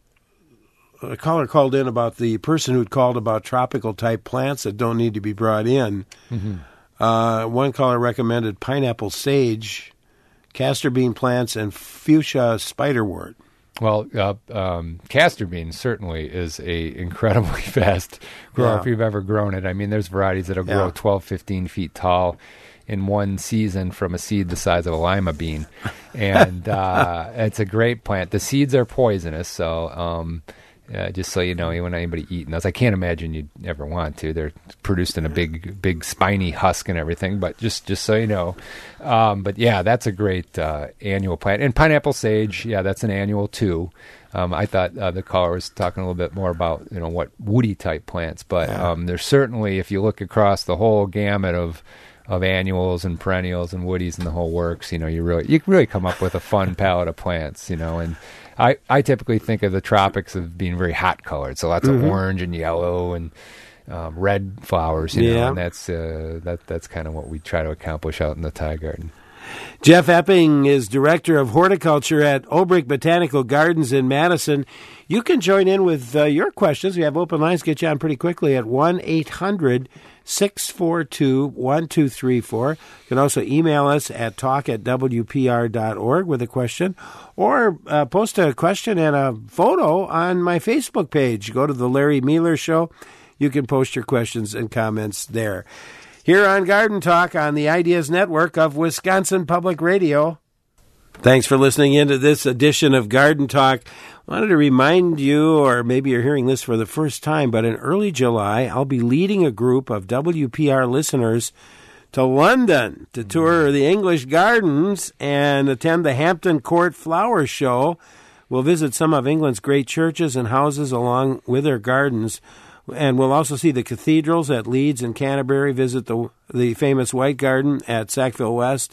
a caller called in about the person who'd called about tropical type plants that don't need to be brought in. Mm-hmm. Uh, one caller recommended pineapple sage, castor bean plants, and fuchsia spiderwort. Well, uh, um, castor bean certainly is a incredibly fast grower Yeah. if you've ever grown it. I mean, there's varieties that'll grow Yeah. twelve, fifteen feet tall in one season from a seed the size of a lima bean. And uh, it's a great plant. The seeds are poisonous, so um, uh, just so you know, you want anybody eating those. I can't imagine you'd ever want to. They're produced in a big, big spiny husk and everything, but just, just so you know. Um, but yeah, that's a great uh, annual plant. And pineapple sage, yeah, that's an annual too. Um, I thought uh, the caller was talking a little bit more about, you know, what woody type plants, but Yeah. um, there's certainly, if you look across the whole gamut of of annuals and perennials and woodies and the whole works, you know, you really you can really come up with a fun palette of plants, you know. And I, I typically think of the tropics of being very hot colored, so lots Mm-hmm. of orange and yellow and um, red flowers, you know, Yeah. and that's uh, that that's kind of what we try to accomplish out in the Thai garden. Jeff Epping is Director of Horticulture at Obrick Botanical Gardens in Madison. You can join in with uh, your questions. We have open lines. Get you on pretty quickly at one eight hundred six four two one two three four. You can also email us at talk at w p r dot org with a question, or uh, post a question and a photo on my Facebook page. Go to the Larry Mealer Show. You can post your questions and comments there. Here on Garden Talk on the Ideas Network of Wisconsin Public Radio. Thanks for listening into this edition of Garden Talk. I wanted to remind you, or maybe you're hearing this for the first time, but in early July, I'll be leading a group of W P R listeners to London to tour the English gardens and attend the Hampton Court Flower Show. We'll visit some of England's great churches and houses along with their gardens. And we'll also see the cathedrals at Leeds and Canterbury, visit the the famous White Garden at Sackville West,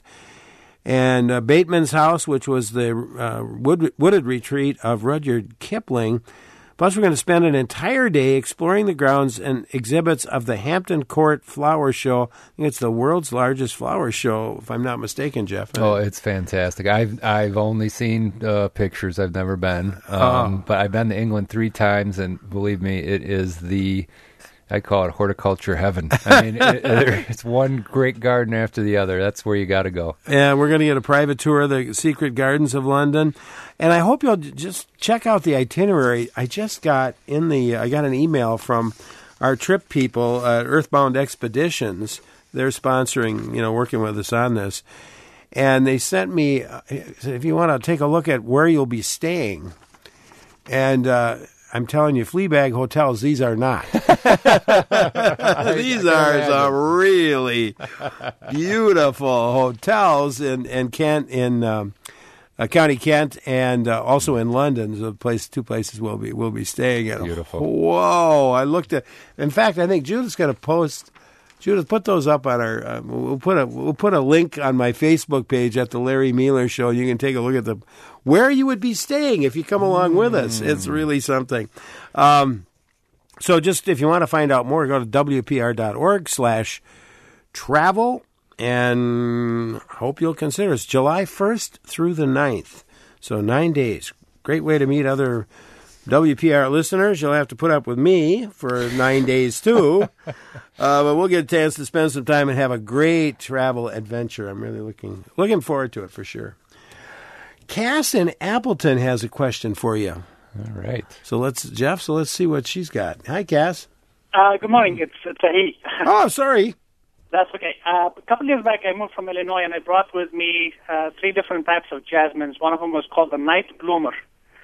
and uh, Bateman's house, which was the uh, wood, wooded retreat of Rudyard Kipling. Plus, we're going to spend an entire day exploring the grounds and exhibits of the Hampton Court Flower Show. I think it's the world's largest flower show, if I'm not mistaken, Jeff. Oh, it's fantastic. I've I've only seen uh, pictures. I've never been, um, Oh. but I've been to England three times, and believe me, it is the I call it horticulture heaven. I mean, it, it, it's one great garden after the other. That's where you got to go. And we're going to get a private tour of the secret gardens of London. And I hope you'll just check out the itinerary. I just got in the, I got an email from our trip people at Earthbound Expeditions. They're sponsoring, you know, working with us on this. And they sent me, uh, if you want to take a look at where you'll be staying. And, uh, I'm telling you, Fleabag hotels, these are not. These are some really beautiful hotels in, in Kent, in um, uh, County Kent, and uh, also in London. So place, two places we'll be we'll be staying at. Beautiful. Whoa! I looked at. In fact, I think Judith's going to post. Judith, put those up on our. Uh, we'll put a we'll put a link on my Facebook page at the Larry Mealer Show. You can take a look at the where you would be staying if you come along with us. It's really something. Um, so, just if you want to find out more, go to w p r dot org slash travel, and hope you'll consider it's July first through the ninth. So nine days. Great way to meet other W P R listeners. You'll have to put up with me for nine days, too. Uh, but we'll get a chance to spend some time and have a great travel adventure. I'm really looking looking forward to it for sure. Cass in Appleton has a question for you. All right. So let's, Jeff, so let's see what she's got. Hi, Cass. Uh, good morning. It's, it's a he. Oh, sorry. That's okay. Uh, a couple of years back, I moved from Illinois, and I brought with me uh, three different types of jasmines. One of them was called the Night Bloomer.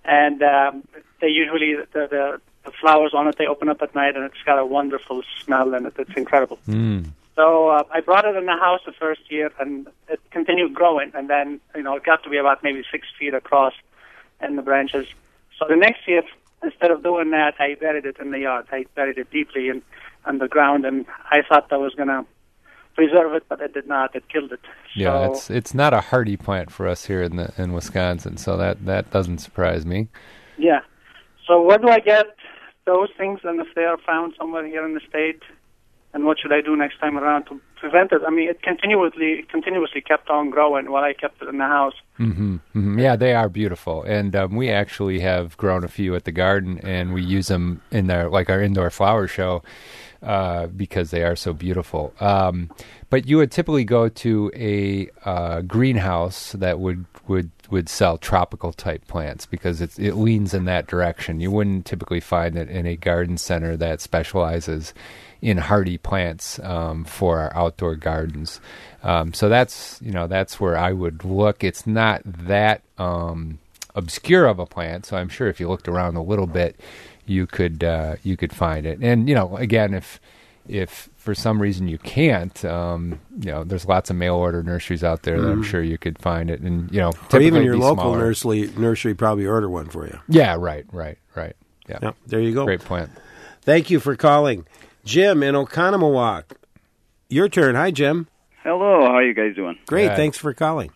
and um, they usually the, the the flowers on it they open up at night, and it's got a wonderful smell, and it, it's incredible. Mm. So uh, I brought it in the house the first year, and it continued growing, and then you know it got to be about maybe six feet across in the branches. So the next year, instead of doing that, I buried it in the yard. I buried it deeply in underground, and I thought that was going to preserve it, but it did not. It killed it. Yeah, so, it's it's not a hardy plant for us here in the in Wisconsin, so that, that doesn't surprise me. Yeah. So where do I get those things, and if they are found somewhere here in the state, and what should I do next time around to prevent it? I mean, it continuously continuously kept on growing while I kept it in the house. Mm-hmm, mm-hmm. Yeah, they are beautiful, and um, we actually have grown a few at the garden, and we use them in our like our indoor flower show uh, because they are so beautiful. Um, but you would typically go to a uh, greenhouse that would would would sell tropical type plants because it's, it leans in that direction. You wouldn't typically find it in a garden center that specializes in hardy plants um, for our outdoor gardens. Um, so that's, you know, that's where I would look. It's not that um, obscure of a plant, so I'm sure if you looked around a little bit, you could uh, you could find it. And, you know, again, if if for some reason you can't, um, you know, there's lots of mail order nurseries out there mm. that I'm sure you could find it. And, you know, or even your local smaller. nursery nursery probably order one for you. Yeah, right, right, right. Yeah, yep, there you go. Great plant. Thank you for calling. Jim in Oconomowoc. Your turn. Hi, Jim. Hello. How are you guys doing? Great. Hi. Thanks for calling.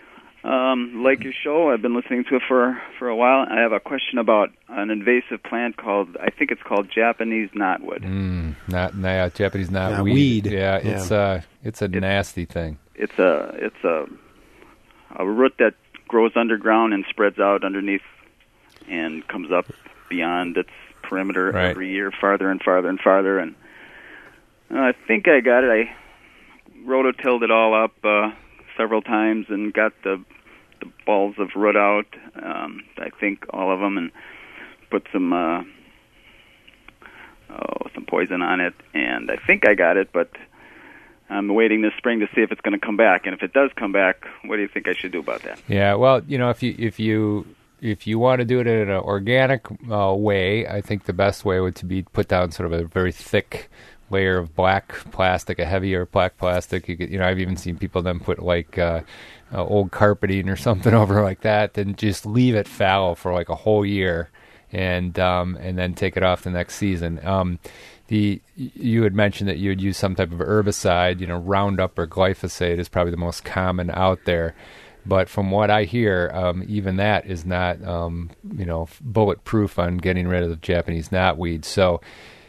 Um, like your show, I've been listening to it for, for a while. I have a question about an invasive plant called, I think it's called Japanese knotweed. Mm, not, nah, Japanese knotweed. Not weed. Yeah, it's, Yeah. Uh, it's a It- nasty thing. It's a it's a a root that grows underground and spreads out underneath and comes up beyond its perimeter Right. every year, farther and farther and farther. And uh, I think I got it. I rototilled it all up uh, several times and got the the balls of root out. Um, I think all of them, and put some uh, oh some poison on it. And I think I got it, but I'm waiting this spring to see if it's going to come back. And if it does come back, what do you think I should do about that? Yeah, well, you know, if you if you if you want to do it in an organic uh, way, I think the best way would to be put down sort of a very thick layer of black plastic, a heavier black plastic. You could, you know, I've even seen people then put like uh, uh, old carpeting or something over like that, then just leave it fallow for like a whole year, and um, and then take it off the next season. Um, The you had mentioned that you would use some type of herbicide. You know, Roundup or glyphosate is probably the most common out there. But from what I hear, um, even that is not, um, you know, bulletproof on getting rid of the Japanese knotweed. So,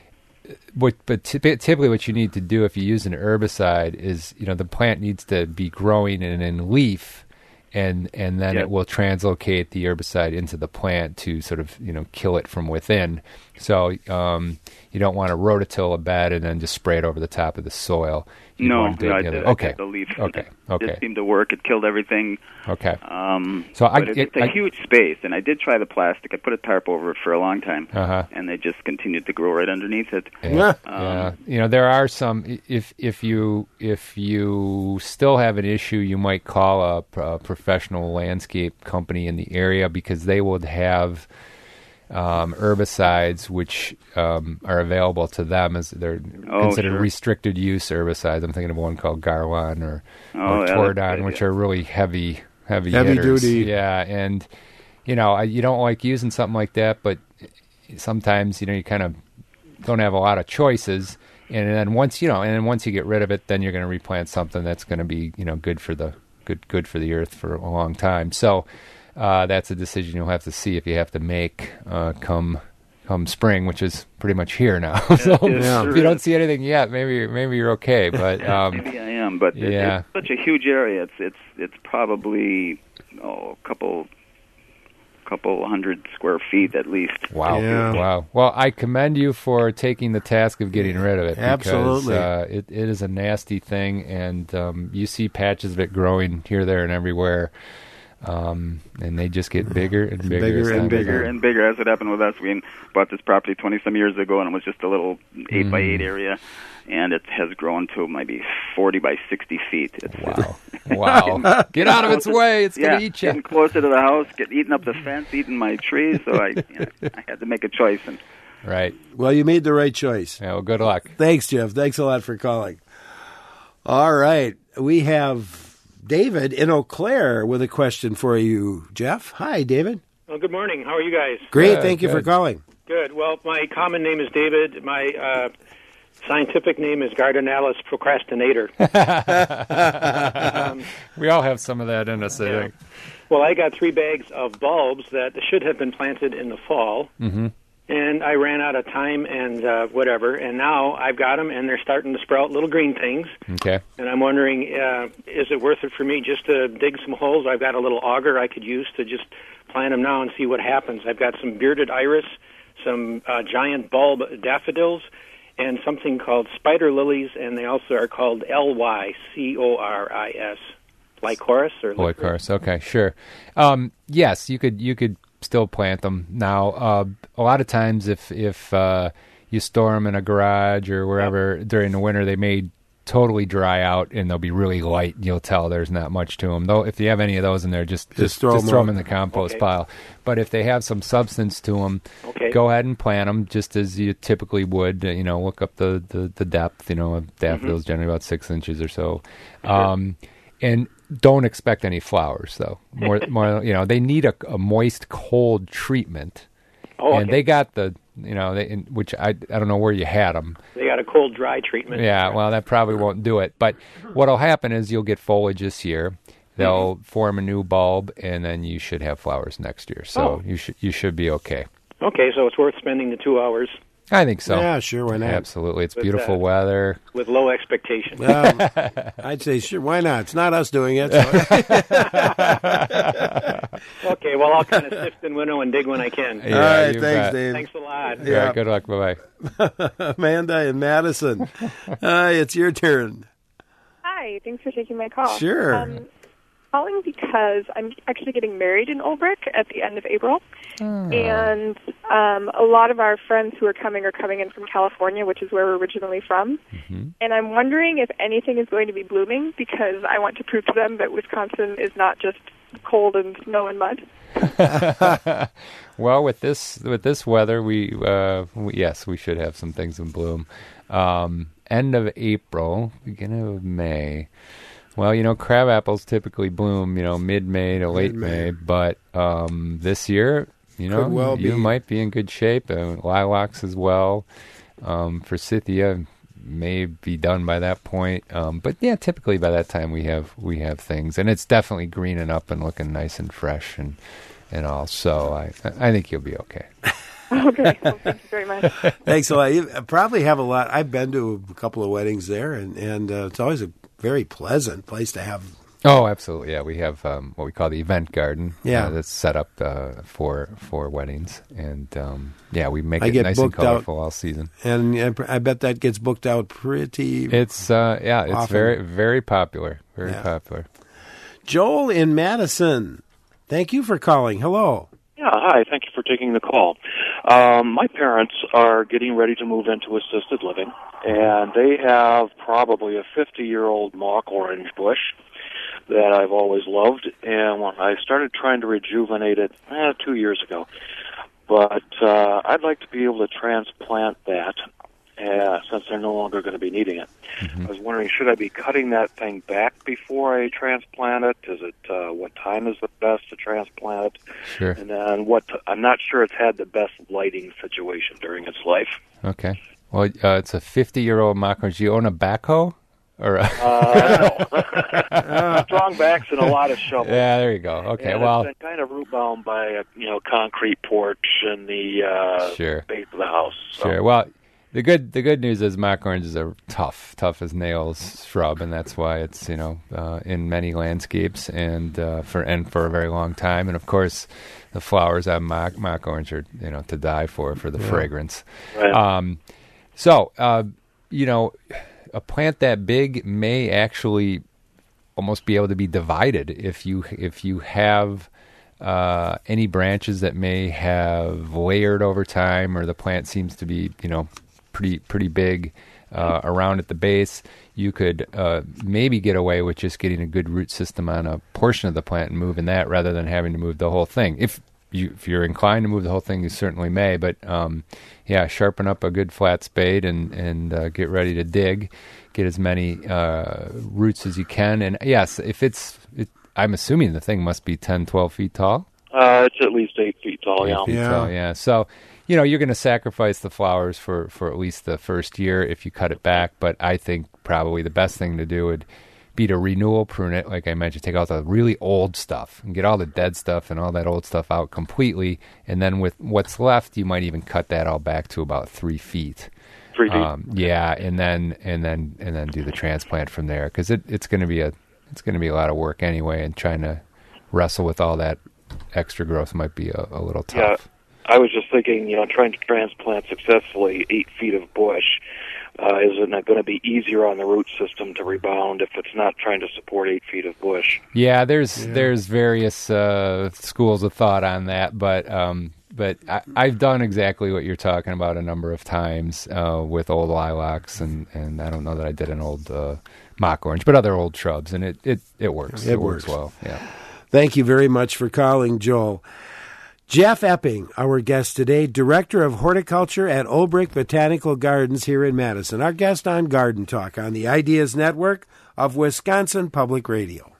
what, but typically what you need to do if you use an herbicide is, you know, the plant needs to be growing in, in leaf, and and then Yep. it will translocate the herbicide into the plant to sort of, you know, kill it from within. So um, you don't want to rototill a bed and then just spray it over the top of the soil. You No, want to do no, it I the other- did, I okay. did the leaf. Okay. It Okay. did seem to work. It killed everything. Okay. Um, So I- but it, it- it's a I- huge space, and I did try the plastic. I put a tarp over it for a long time, Uh-huh. and they just continued to grow right underneath it. Yeah. Um, yeah. You know, there are some. If if you if you still have an issue, you might call a, a professional landscape company in the area because they would have um, herbicides which um, are available to them as they're Oh, considered sure. restricted use herbicides. I'm thinking of one called Garlon or, Oh, or yeah, that's a Tordon, good which idea. are really heavy heavy Heavy hitters. duty. Yeah, and you know I, you don't like using something like that, but sometimes you know you kind of don't have a lot of choices, and then once you know, and then once you get rid of it, then you're going to replant something that's going to be you know good for the good good for the earth for a long time. So uh, that's a decision you'll have to see if you have to make uh, come come spring, which is pretty much here now. So Yeah. if you don't see anything yet, maybe maybe you're okay. But um, Maybe I am, but it, yeah. it's such a huge area. It's it's it's probably oh, a couple couple hundred square feet at least. Wow! Yeah. Wow! Well, I commend you for taking the task of getting rid of it. Absolutely. because, uh, it it is a nasty thing, and um, you see patches of it growing here, there, and everywhere. Um, and they just get bigger and bigger, Bigger and bigger. Bigger and bigger. That's what happened with us. We bought this property twenty-some years ago, and it was just a little eight Mm. by eight area, and it has grown to maybe forty by sixty feet. It's, Wow. Wow. Get out of its way. It's yeah, going to eat you. getting closer to the house, get eating up the fence, eating my trees, so I, you know, I had to make a choice. And Right. Well, you made the right choice. Yeah, well, good luck. Thanks, Jeff. Thanks a lot for calling. All right. We have David in Eau Claire with a question for you, Jeff. Hi, David. Well, good morning. How are you guys? Great. Good, Thank you for good. calling. Good. Well, my common name is David. My uh, scientific name is Gardnerellus procrastinator. um, We all have some of that in us, I Yeah. think. well, I got three bags of bulbs that should have been planted in the fall, Mm-hmm. and I ran out of time and uh, whatever, and now I've got them, and they're starting to sprout little green things, Okay. and I'm wondering, uh, is it worth it for me just to dig some holes? I've got a little auger I could use to just plant them now and see what happens. I've got some bearded iris, some uh, giant bulb daffodils, and something called spider lilies, and they also are called L Y C O R I S, Lycoris or Lycoris. Okay, sure. Um, yes, you could you could still plant them now. Uh, a lot of times, if if uh, you store them in a garage or wherever during the winter, they may totally dry out and they'll be really light. You'll tell there's not much to them. Though, if you have any of those in there, just just, throw just 'em throw out. them in the compost Okay. pile. But if they have some substance to them, Okay. go ahead and plant them just as you typically would. uh, You know, look up the, the, the depth. You know, of daffodils generally about six inches or so. Um, and don't expect any flowers, though. More, more. You know, they need a, a moist, cold treatment. Oh, And okay. they got the, you know, they, in- which I I don't know where you had them. They got a cold, dry treatment. Yeah, well, that probably won't do it. But what'll happen is you'll get foliage this year. They'll Mm-hmm. form a new bulb, and then you should have flowers next year. So Oh. you should you should be okay. Okay, so it's worth spending the two hours I think so. Yeah, sure. Why not? Absolutely, it's With beautiful that. weather. with low expectations. Well, I'd say sure. Why not? It's not us doing it. So. Okay, well, I'll kind of sift and winnow and dig when I can. Yeah, All right. you Thanks, bet. Dave. Thanks a lot. All Yeah. right, good luck. Bye bye. Amanda in Madison. Uh, it's your turn. Hi, thanks for taking my call. Sure. Um, calling because I'm actually getting married in Ulbrich at the end of April, and um, a lot of our friends who are coming are coming in from California, which is where we're originally from. Mm-hmm. And I'm wondering if anything is going to be blooming because I want to prove to them that Wisconsin is not just cold and snow and mud. Well, with this with this weather, we, uh, we yes, we should have some things in bloom. Um, end of April, beginning of May. Well, you know, crab apples typically bloom, you know, mid-May to late Mid-May. May. But um, this year, you know, Could well you be. might be in good shape. Uh, lilacs as well. Um, forsythia may be done by that point. Um, but yeah, typically by that time we have we have things, and it's definitely greening up and looking nice and fresh and and all. So I I think you'll be okay. Okay, well, thank you very much. Thanks a lot. You probably have a lot. I've been to a couple of weddings there, and, and uh, it's always a very pleasant place to have. Oh, absolutely. Yeah, we have um, what we call the event garden. Yeah. uh, that's set up uh, for for weddings, and um, yeah, we make I it get nice and booked out. colorful all season. And I I bet that gets booked out pretty. It's uh, yeah, it's Often. very very popular. Very Yeah. popular. Joel in Madison. Thank you for calling. Hello. Yeah, hi. Thank you for taking the call. Um, my parents are getting ready to move into assisted living, and they have probably a fifty-year-old mock orange bush that I've always loved. And when I started trying to rejuvenate it eh, two years ago, but uh, I'd like to be able to transplant that uh, since they're no longer going to be needing it. Mm-hmm. I was wondering, should I be cutting that thing back before I transplant it? Is it uh, what time is the best to transplant it? Sure. And then what? I'm not sure it's had the best lighting situation during its life. Okay. Well, uh, it's a fifty-year-old mock orange. Do you own a backhoe? Or a Uh, strong backs and a lot of shovels. Yeah, there you go. Okay, and well, it's been kind of root bound by a you know concrete porch and the uh, Sure. base of the house. So. sure. Well, the good the good news is mock orange is a tough, tough as nails shrub, and that's why it's you know uh, in many landscapes and uh, for and for a very long time. And of course, the flowers on mock mock orange are you know to die for for the Yeah. fragrance. Right. Um, so uh, you know, a plant that big may actually almost be able to be divided if you if you have uh, any branches that may have layered over time, or the plant seems to be, you know, pretty pretty big uh, around at the base. You could uh, maybe get away with just getting a good root system on a portion of the plant and moving that, rather than having to move the whole thing. If you if you're inclined to move the whole thing, you certainly may. But um, yeah, sharpen up a good flat spade and and uh, get ready to dig. Get as many uh, roots as you can. And yes, if it's, it, I'm assuming the thing must be ten, twelve feet tall. Uh, it's at least eight feet tall. Eight yeah. feet Yeah. tall, yeah. So, you know, you're going to sacrifice the flowers for, for at least the first year if you cut it back. But I think probably the best thing to do would be to renewal prune it. Like I mentioned, take out the really old stuff and get all the dead stuff and all that old stuff out completely. And then with what's left, you might even cut that all back to about three feet. Three feet. Um, yeah, and then and then and then do the transplant from there, because it, it's going to be a it's going to be a lot of work anyway, and trying to wrestle with all that extra growth might be a, a little Yeah, tough. I was just thinking, you know, trying to transplant successfully eight feet of bush, uh, is it not going to be easier on the root system to rebound if it's not trying to support eight feet of bush? Yeah, there's yeah. there's various uh, schools of thought on that, but um, but I, I've done exactly what you're talking about a number of times uh, with old lilacs, and, and I don't know that I did an old uh, mock orange, but other old shrubs, and it, it, it works. It, it works. works well. Yeah. Thank you very much for calling, Joel. Jeff Epping, our guest today, Director of Horticulture at Olbrich Botanical Gardens here in Madison. Our guest on Garden Talk on the Ideas Network of Wisconsin Public Radio.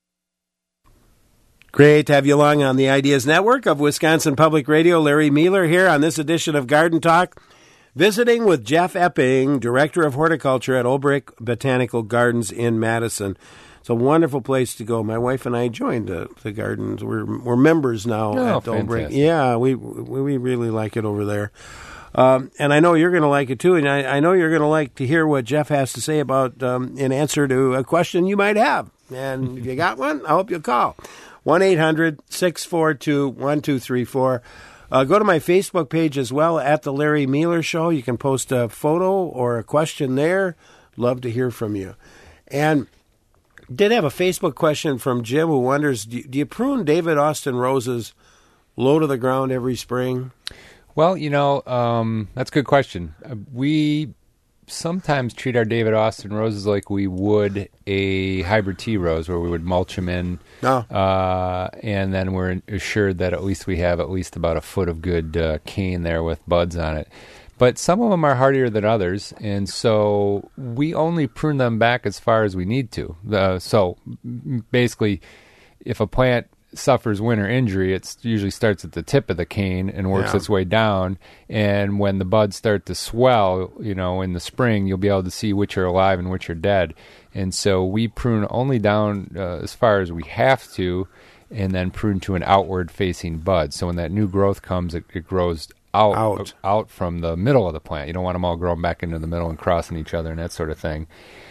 Great to have you along on the Ideas Network of Wisconsin Public Radio. Larry Mealer here on this edition of Garden Talk, visiting with Jeff Epping, Director of Horticulture at Olbrich Botanical Gardens in Madison. It's a wonderful place to go. My wife and I joined uh, the gardens. We're we're members now oh, at Olbrich. fantastic. Yeah, we, we we really like it over there. Um, and I know you're going to like it too. And I, I know you're going to like to hear what Jeff has to say about um, in answer to a question you might have. And if you got one, I hope you'll call. one eight hundred six four two one two three four. Uh, go to my Facebook page as well, at The Larry Mealer Show. You can post a photo or a question there. Love to hear from you. And did have a Facebook question from Jim who wonders, do, do you prune David Austin roses low to the ground every spring? Well, you know, um, that's a good question. Uh, we sometimes treat our David Austin roses like we would a hybrid tea rose, where we would mulch them in, oh. uh, and then we're assured that at least we have at least about a foot of good uh, cane there with buds on it. But some of them are hardier than others, and so we only prune them back as far as we need to. Uh, so basically, if a plant suffers winter injury, it usually starts at the tip of the cane and works Yeah. its way down. And when the buds start to swell, you know, in the spring, you'll be able to see which are alive and which are dead. And so we prune only down uh, as far as we have to, and then prune to an outward-facing bud. So when that new growth comes, it, it grows out, Out. out from the middle of the plant. You don't want them all growing back into the middle and crossing each other and that sort of thing.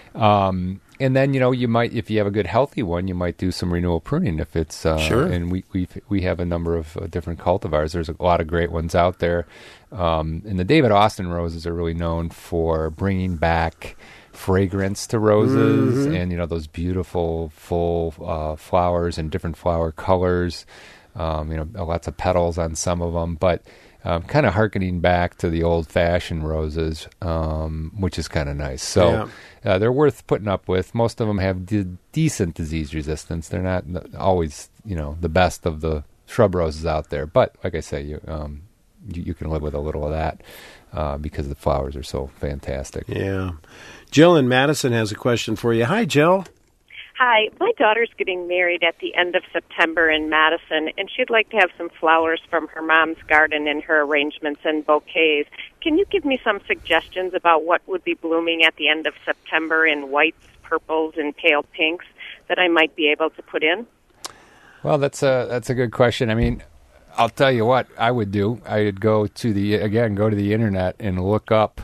Um, and then, you know, you might, if you have a good healthy one, you might do some renewal pruning if it's, uh, Sure. and we, we, we have a number of uh, different cultivars. There's a lot of great ones out there. Um, and the David Austin roses are really known for bringing back fragrance to roses, Mhm. and, you know, those beautiful full, uh, flowers and different flower colors, um, you know, lots of petals on some of them, but, Um, kind of hearkening back to the old-fashioned roses, um, which is kind of nice. So Yeah. uh, they're worth putting up with. Most of them have de- decent disease resistance. They're not always, you know, the best of the shrub roses out there. But like I say, you um, you, you can live with a little of that uh, because the flowers are so fantastic. Yeah. Jill in Madison has a question for you. Hi, Jill. Hi, my daughter's getting married at the end of September in Madison, and she'd like to have some flowers from her mom's garden in her arrangements and bouquets. Can you give me some suggestions about what would be blooming at the end of September in whites, purples, and pale pinks that I might be able to put in? Well, that's a that's a good question. I mean, I'll tell you what I would do. I would go to the again go to the internet and look up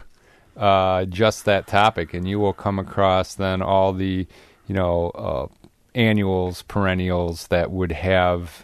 uh, just that topic, and you will come across then all the you know, uh, annuals, perennials that would have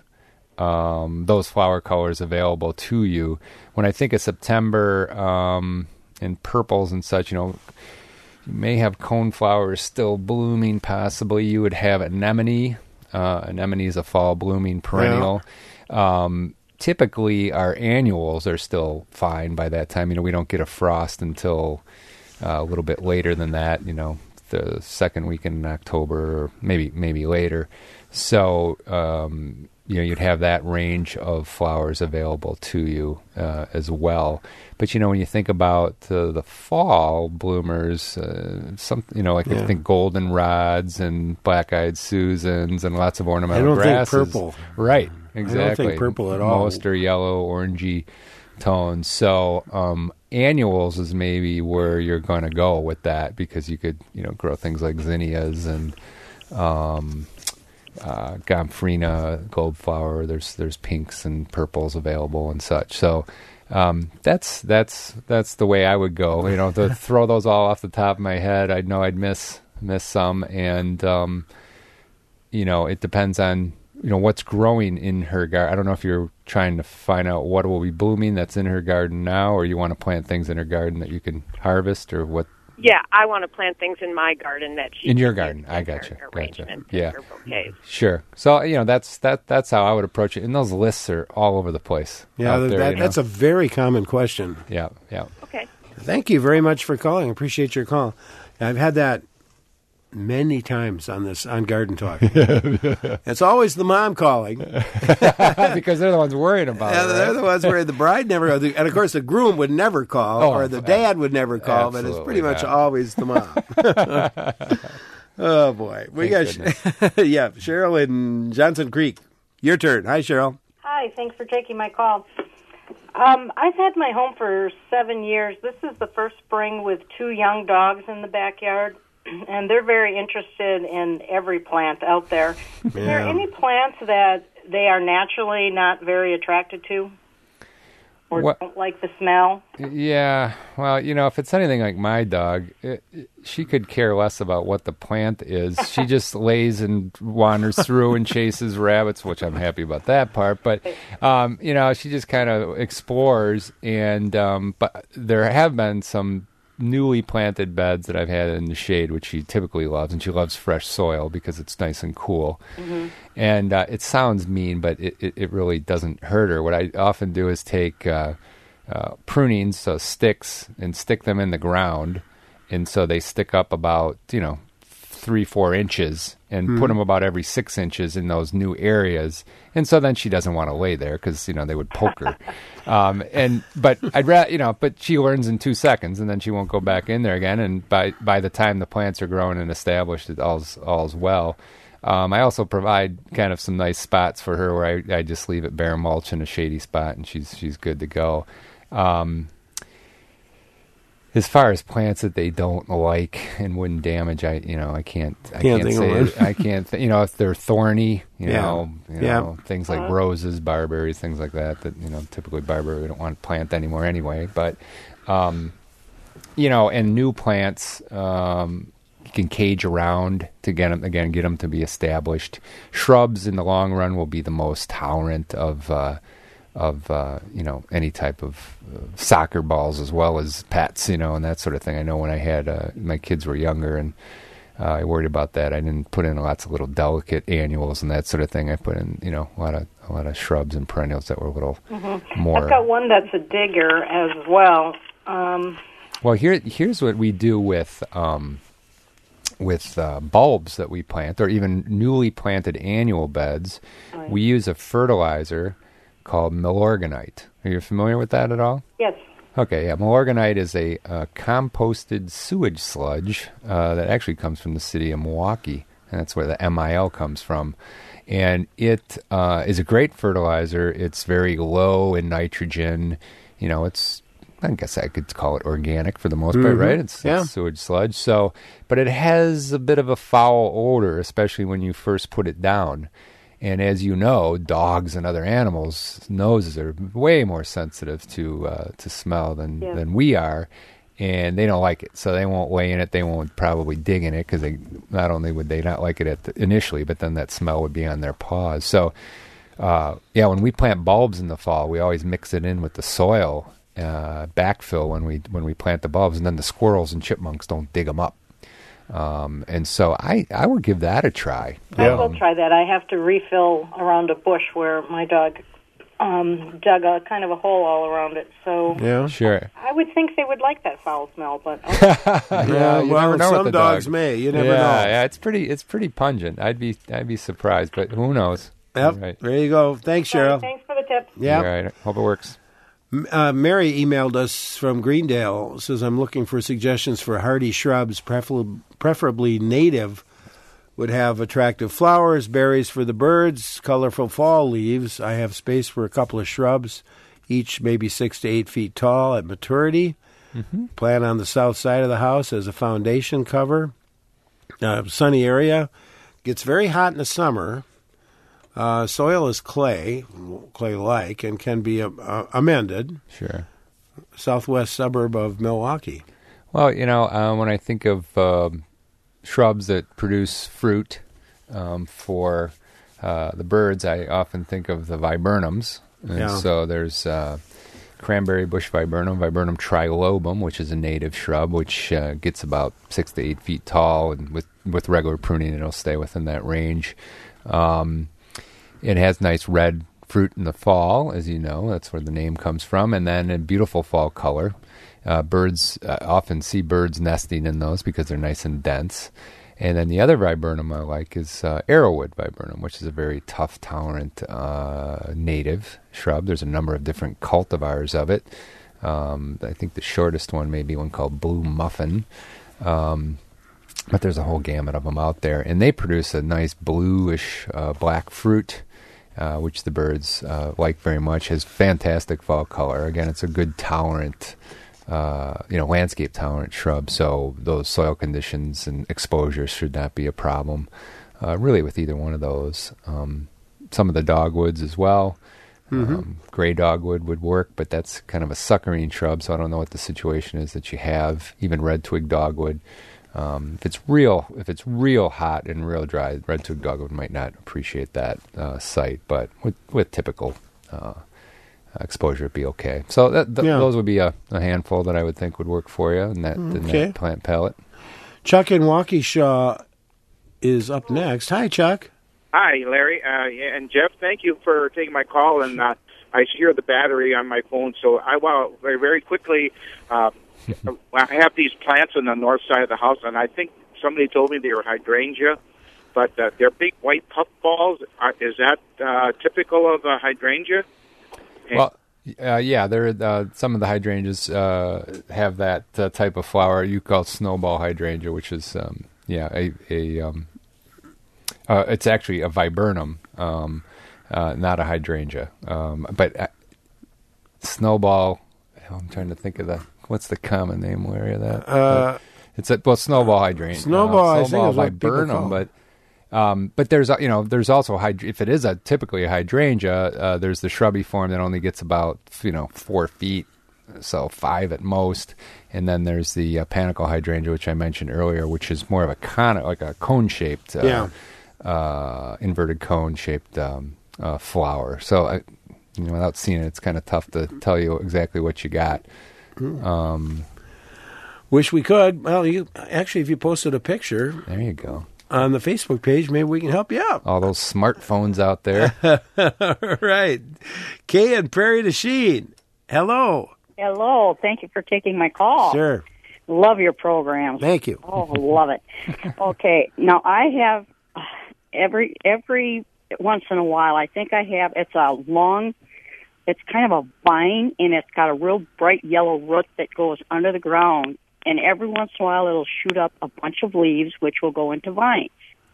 um, those flower colors available to you. When I think of September um, and purples and such, you know, You may have coneflowers still blooming, possibly. You would have anemone. Uh, anemone is a fall blooming perennial. Yeah. Um, typically, our annuals are still fine by that time. You know, we don't get a frost until uh, a little bit later than that, you know, the second week in October or maybe maybe later. So, um, you know, you'd have that range of flowers available to you uh, as well. But, you know, when you think about uh, the fall bloomers, uh, some, you know, like yeah. I think goldenrods and black-eyed Susans and lots of ornamental I don't grasses. think purple. Right, exactly. I don't think purple at all. Most are yellow, orangey tones. So um, annuals is maybe where you're going to go with that, because you could, you know, grow things like zinnias and um, uh, gomphrena, goldflower. There's there's pinks and purples available and such. So um, that's that's that's the way I would go. You know, to throw those all off the top of my head, I know I'd miss miss some, and um, you know, it depends on, you know, what's growing in her garden. I don't know if you're trying to find out what will be blooming that's in her garden now, or you want to plant things in her garden that you can harvest, or what. Yeah, I want to plant things in my garden that she in your garden. I got you. Gotcha. Yeah, bouquets. Sure. So you know, that's that. That's how I would approach it. And those lists are all over the place. Yeah, out there, that, you know? that's a very common question. Yeah, yeah. Okay. Thank you very much for calling. I appreciate your call. I've had that many times on this on Garden Talk. It's always the mom calling because they're the ones worrying about yeah, it. They're right? the ones where the bride never, and of course the groom would never call, oh, or the dad would never call, but it's pretty much not. always the mom. Oh boy, we Thank got yeah, Cheryl in Johnson Creek. Your turn. Hi, Cheryl. Hi, thanks for taking my call. Um, I've had my home for seven years. This is the first spring with two young dogs in the backyard. And they're very interested in every plant out there. Is yeah. there any plants that they are naturally not very attracted to, or what? don't like the smell? Yeah, well, you know, if it's anything like my dog, it, it, she could care less about what the plant is. She just lays and wanders through and chases rabbits, which I'm happy about that part. But, um, you know, she just kind of explores. And um, but there have been some newly planted beds that I've had in the shade, which she typically loves, and she loves fresh soil because it's nice and cool. Mm-hmm. And uh, it sounds mean, but it, it, it really doesn't hurt her. What I often do is take uh, uh, prunings, so sticks, and stick them in the ground, and so they stick up about, you know, three, four inches, and mm-hmm. put them about every six inches in those new areas. And so then she doesn't want to lay there because, you know, they would poke her. um, and but I'd rather, you know, but she learns in two seconds, and then she won't go back in there again. And by by the time the plants are grown and established, it all's all's well. Um, I also provide kind of some nice spots for her where I, I just leave it bare mulch in a shady spot, and she's she's good to go. Um, As far as plants that they don't like and wouldn't damage, I you know I can't I can't, can't say it. I can't th- you know if they're thorny, you yeah. know you yeah. know things like roses, barberries, things like that. That you know typically barberry we don't want to plant anymore anyway. But um, you know, and new plants um, you can cage around to get them again, get them to be established. Shrubs in the long run will be the most tolerant of. Uh, of, uh, you know, any type of uh, soccer balls as well as pets, you know, and that sort of thing. I know when I had, uh, my kids were younger and uh, I worried about that. I didn't put in lots of little delicate annuals and that sort of thing. I put in, you know, a lot of, a lot of shrubs and perennials that were a little mm-hmm. more. I've got one that's a digger as well. Um, well, here, here's what we do with, um, with uh, bulbs that we plant, or even newly planted annual beds. Right. We use a fertilizer called Milorganite. Are you familiar with that at all? Yes. Okay, yeah. Milorganite is a uh, composted sewage sludge uh, that actually comes from the city of Milwaukee, and that's where the M I L comes from. And it uh, is a great fertilizer. It's very low in nitrogen. You know, it's, I guess I could call it organic for the most part, mm-hmm. right? It's, yeah. it's sewage sludge. So, but it has a bit of a foul odor, especially when you first put it down. And as you know, dogs and other animals' noses are way more sensitive to uh, to smell than, yeah. than we are, and they don't like it. So they won't lay in it. They won't probably dig in it because they not only would they not like it at the, initially, but then that smell would be on their paws. So, uh, yeah, when we plant bulbs in the fall, we always mix it in with the soil uh, backfill when we when we plant the bulbs, and then the squirrels and chipmunks don't dig them up. Um, and so I, I would give that a try. I will try that. I have to refill around a bush where my dog um, dug a kind of a hole all around it. So Yeah. Sure. I would think they would like that foul smell, but yeah, you well, never know some with the dogs dog. may. You never yeah, know. Yeah, it's pretty it's pretty pungent. I'd be I'd be surprised, but who knows? Yep. Right. There you go. Thanks, Cheryl. thanks for the tip. Yeah. All right. Hope it works. Uh, Mary emailed us from Greendale. Says, I'm looking for suggestions for hardy shrubs, prefer- preferably native. Would have attractive flowers, berries for the birds, colorful fall leaves. I have space for a couple of shrubs, each maybe six to eight feet tall at maturity. Mm-hmm. Plant on the south side of the house as a foundation cover. Uh, sunny area. Gets very hot in the summer. Uh, soil is clay, clay-like, and can be uh, uh, amended. Sure. Southwest suburb of Milwaukee. Well, you know, uh, when I think of um, shrubs that produce fruit um, for uh, the birds, I often think of the viburnums. And Yeah. so there's uh, cranberry bush viburnum, viburnum trilobum, which is a native shrub, which uh, gets about six to eight feet tall, and with, with regular pruning, it'll stay within that range. Um, it has nice red fruit in the fall, as you know. That's where the name comes from. And then a beautiful fall color. Uh, birds uh, often see birds nesting in those because they're nice and dense. And then the other viburnum I like is uh, arrowwood viburnum, which is a very tough, tolerant uh, native shrub. There's a number of different cultivars of it. Um, I think the shortest one may be one called Blue Muffin. Um, but there's a whole gamut of them out there. And they produce a nice bluish uh, black fruit, uh, which the birds uh, like very much. Has fantastic fall color. Again, it's a good tolerant Uh, you know, landscape tolerant shrub, so those soil conditions and exposures should not be a problem, uh, really, with either one of those. Um, some of the dogwoods as well. Mm-hmm. Um, gray dogwood would work, but that's kind of a suckering shrub, so I don't know what the situation is that you have. Even red twig dogwood. Um, if it's real, if it's real hot and real dry, red twig dogwood might not appreciate that uh, site, but with, with typical uh, exposure would be okay. So that, th- Yeah. those would be a, a handful that I would think would work for you in that, in Okay. that plant palette. Chuck in Waukesha is up next. Hi, Chuck. Hi, Larry, uh, and Jeff. Thank you for taking my call. And uh, I hear the battery on my phone, so I want very, very quickly. Uh, I have these plants on the north side of the house, and I think somebody told me they were hydrangea, but uh, they're big white puff balls. Uh, is that uh, typical of a hydrangea? Well, uh, yeah, there. Uh, some of the hydrangeas uh, have that uh, type of flower you call snowball hydrangea, which is um, yeah a, a um, uh, it's actually a viburnum, um, uh, not a hydrangea. Um, but uh, snowball. I'm trying to think of the what's the common name, Larry, of that. Uh, it's a well snowball hydrangea. Snowball, uh, I think snowball is what people call viburnum, it. but. Um, but there's, uh, you know, there's also, hyd- if it is a typically a hydrangea, uh, there's the shrubby form that only gets about, you know, four feet, so five at most. And then there's the uh, panicle hydrangea, which I mentioned earlier, which is more of a con, like a cone-shaped, uh, Yeah. uh, inverted cone-shaped um, uh, flower. So, I, you know, without seeing it, it's kind of tough to tell you exactly what you got. Um, Wish we could. Well, you actually, if you posted a picture, there you go. On the Facebook page, maybe we can help you out. All those smartphones out there. All right. Kay and Prairie du Chien. Hello. Hello. Thank you for taking my call. Sure. Love your program. Thank you. Oh, love it. Okay. Now, I have uh, every every once in a while, I think I have, it's a long, it's kind of a vine, and it's got a real bright yellow root that goes under the ground. And every once in a while, it'll shoot up a bunch of leaves, which will go into vines.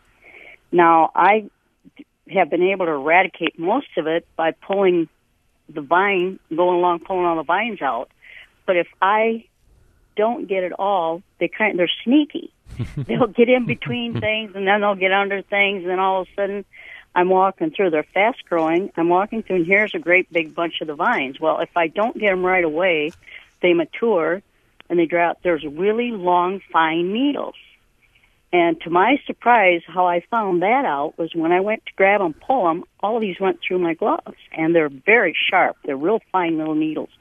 Now, I have been able to eradicate most of it by pulling the vine, going along, pulling all the vines out. But if I don't get it all, they kind they're sneaky. They'll get in between things, and then they'll get under things, and then all of a sudden, I'm walking through. They're fast growing. I'm walking through, and here's a great big bunch of the vines. Well, if I don't get them right away, they mature. And they draw out, there's really long, fine needles. And to my surprise, how I found that out was when I went to grab them, pull them, all of these went through my gloves. And they're very sharp. They're real fine little needles.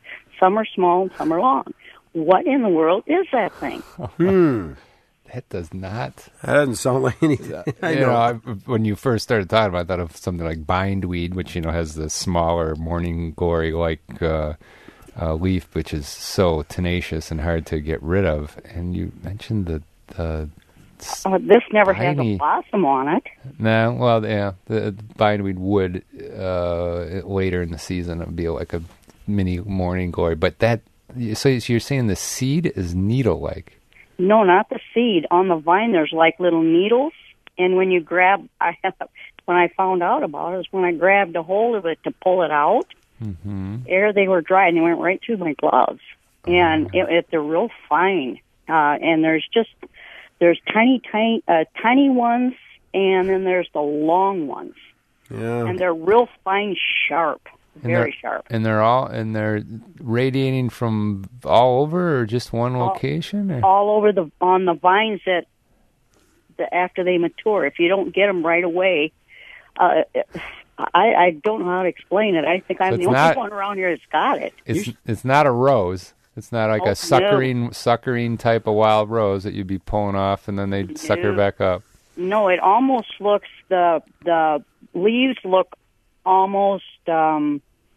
some are small and some are long. What in the world is that thing? Hmm. That does not. That doesn't sound like anything. I you know. know, I, when you first started talking about it, I thought of something like bindweed, which, you know, has the smaller morning glory-like uh, uh, leaf, which is so tenacious and hard to get rid of. And you mentioned the... the Uh, this never has spiny- a blossom on it. No, well, yeah, the bindweed would uh, later in the season it would be like a mini morning glory. But that, so you're saying the seed is needle-like? No, not the seed. On the vine, there's like little needles, and when you grab, I when I found out about it is when I grabbed a hold of it to pull it out. Mm-hmm. Ere they were dry, and they went right through my gloves, and it, it, they're real fine. Uh, and there's just there's tiny, tiny, uh, tiny ones, and then there's the long ones, Yeah. and they're real fine, sharp, And very they're- sharp. And they're all and they're radiating from all over, or just one location? Or? All over the on the vines that, the, after they mature. If you don't get them right away, uh, I, I don't know how to explain it. I think I'm So the it's only not- one around here that's got it. It's it's not a rose. It's not like Oh, no. a suckering suckering type of wild rose that you'd be pulling off and then they'd sucker No. back up. No, it almost looks the the leaves look almost um,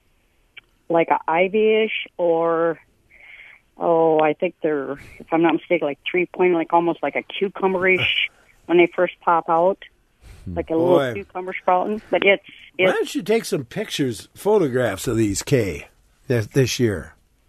like a ivy-ish, or oh, I think they're, if I'm not mistaken, like three pointed, like almost like a cucumber-ish when they first pop out, like a Boy. little cucumber sprouting. But it's Why it's don't you take some pictures, photographs of these, Kay, this, this year?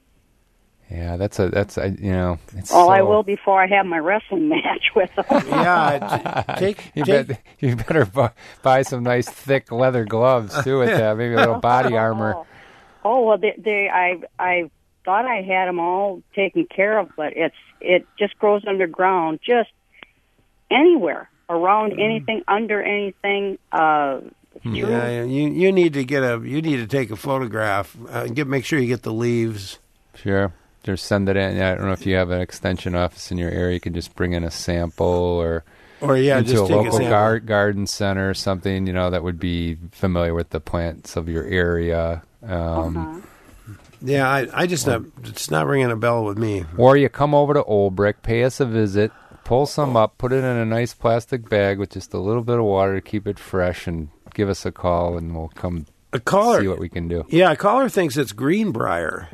Yeah, that's a that's a, you know. It's all so, I will before I have my wrestling match with them. Yeah, t- take you, take bet, you better bu- buy some nice thick leather gloves too with that, maybe a little body armor. Oh well, they, they I I thought I had them all taken care of, but it's it just grows underground, just anywhere around anything, under anything. Uh, Yeah, you you need to get a you need to take a photograph. Uh, get make sure you get the leaves. Sure. Just send it in. I don't know if you have an extension office in your area. You can just bring in a sample, or Or, yeah, into just a take a local sample. gar- garden center or something. You know, that would be familiar with the plants of your area. Um, Yeah, I I just not, it's not ringing a bell with me. Or you come over to Old Brick, pay us a visit, pull some up, put it in a nice plastic bag with just a little bit of water to keep it fresh, and give us a call, and we'll come a caller, see what we can do. Yeah, a caller thinks it's greenbrier.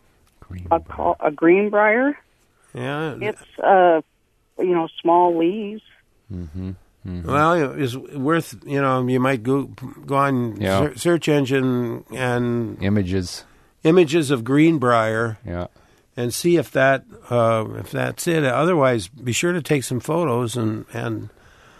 a, call, a greenbrier. Yeah, It's uh, you know, small leaves. Mm-hmm. Mm-hmm. Well, you know, it's worth, you know, you might go go on Yeah. ser- search engine and Images. images of greenbrier. Yeah. And see if that uh, if that's it. Otherwise, be sure to take some photos and and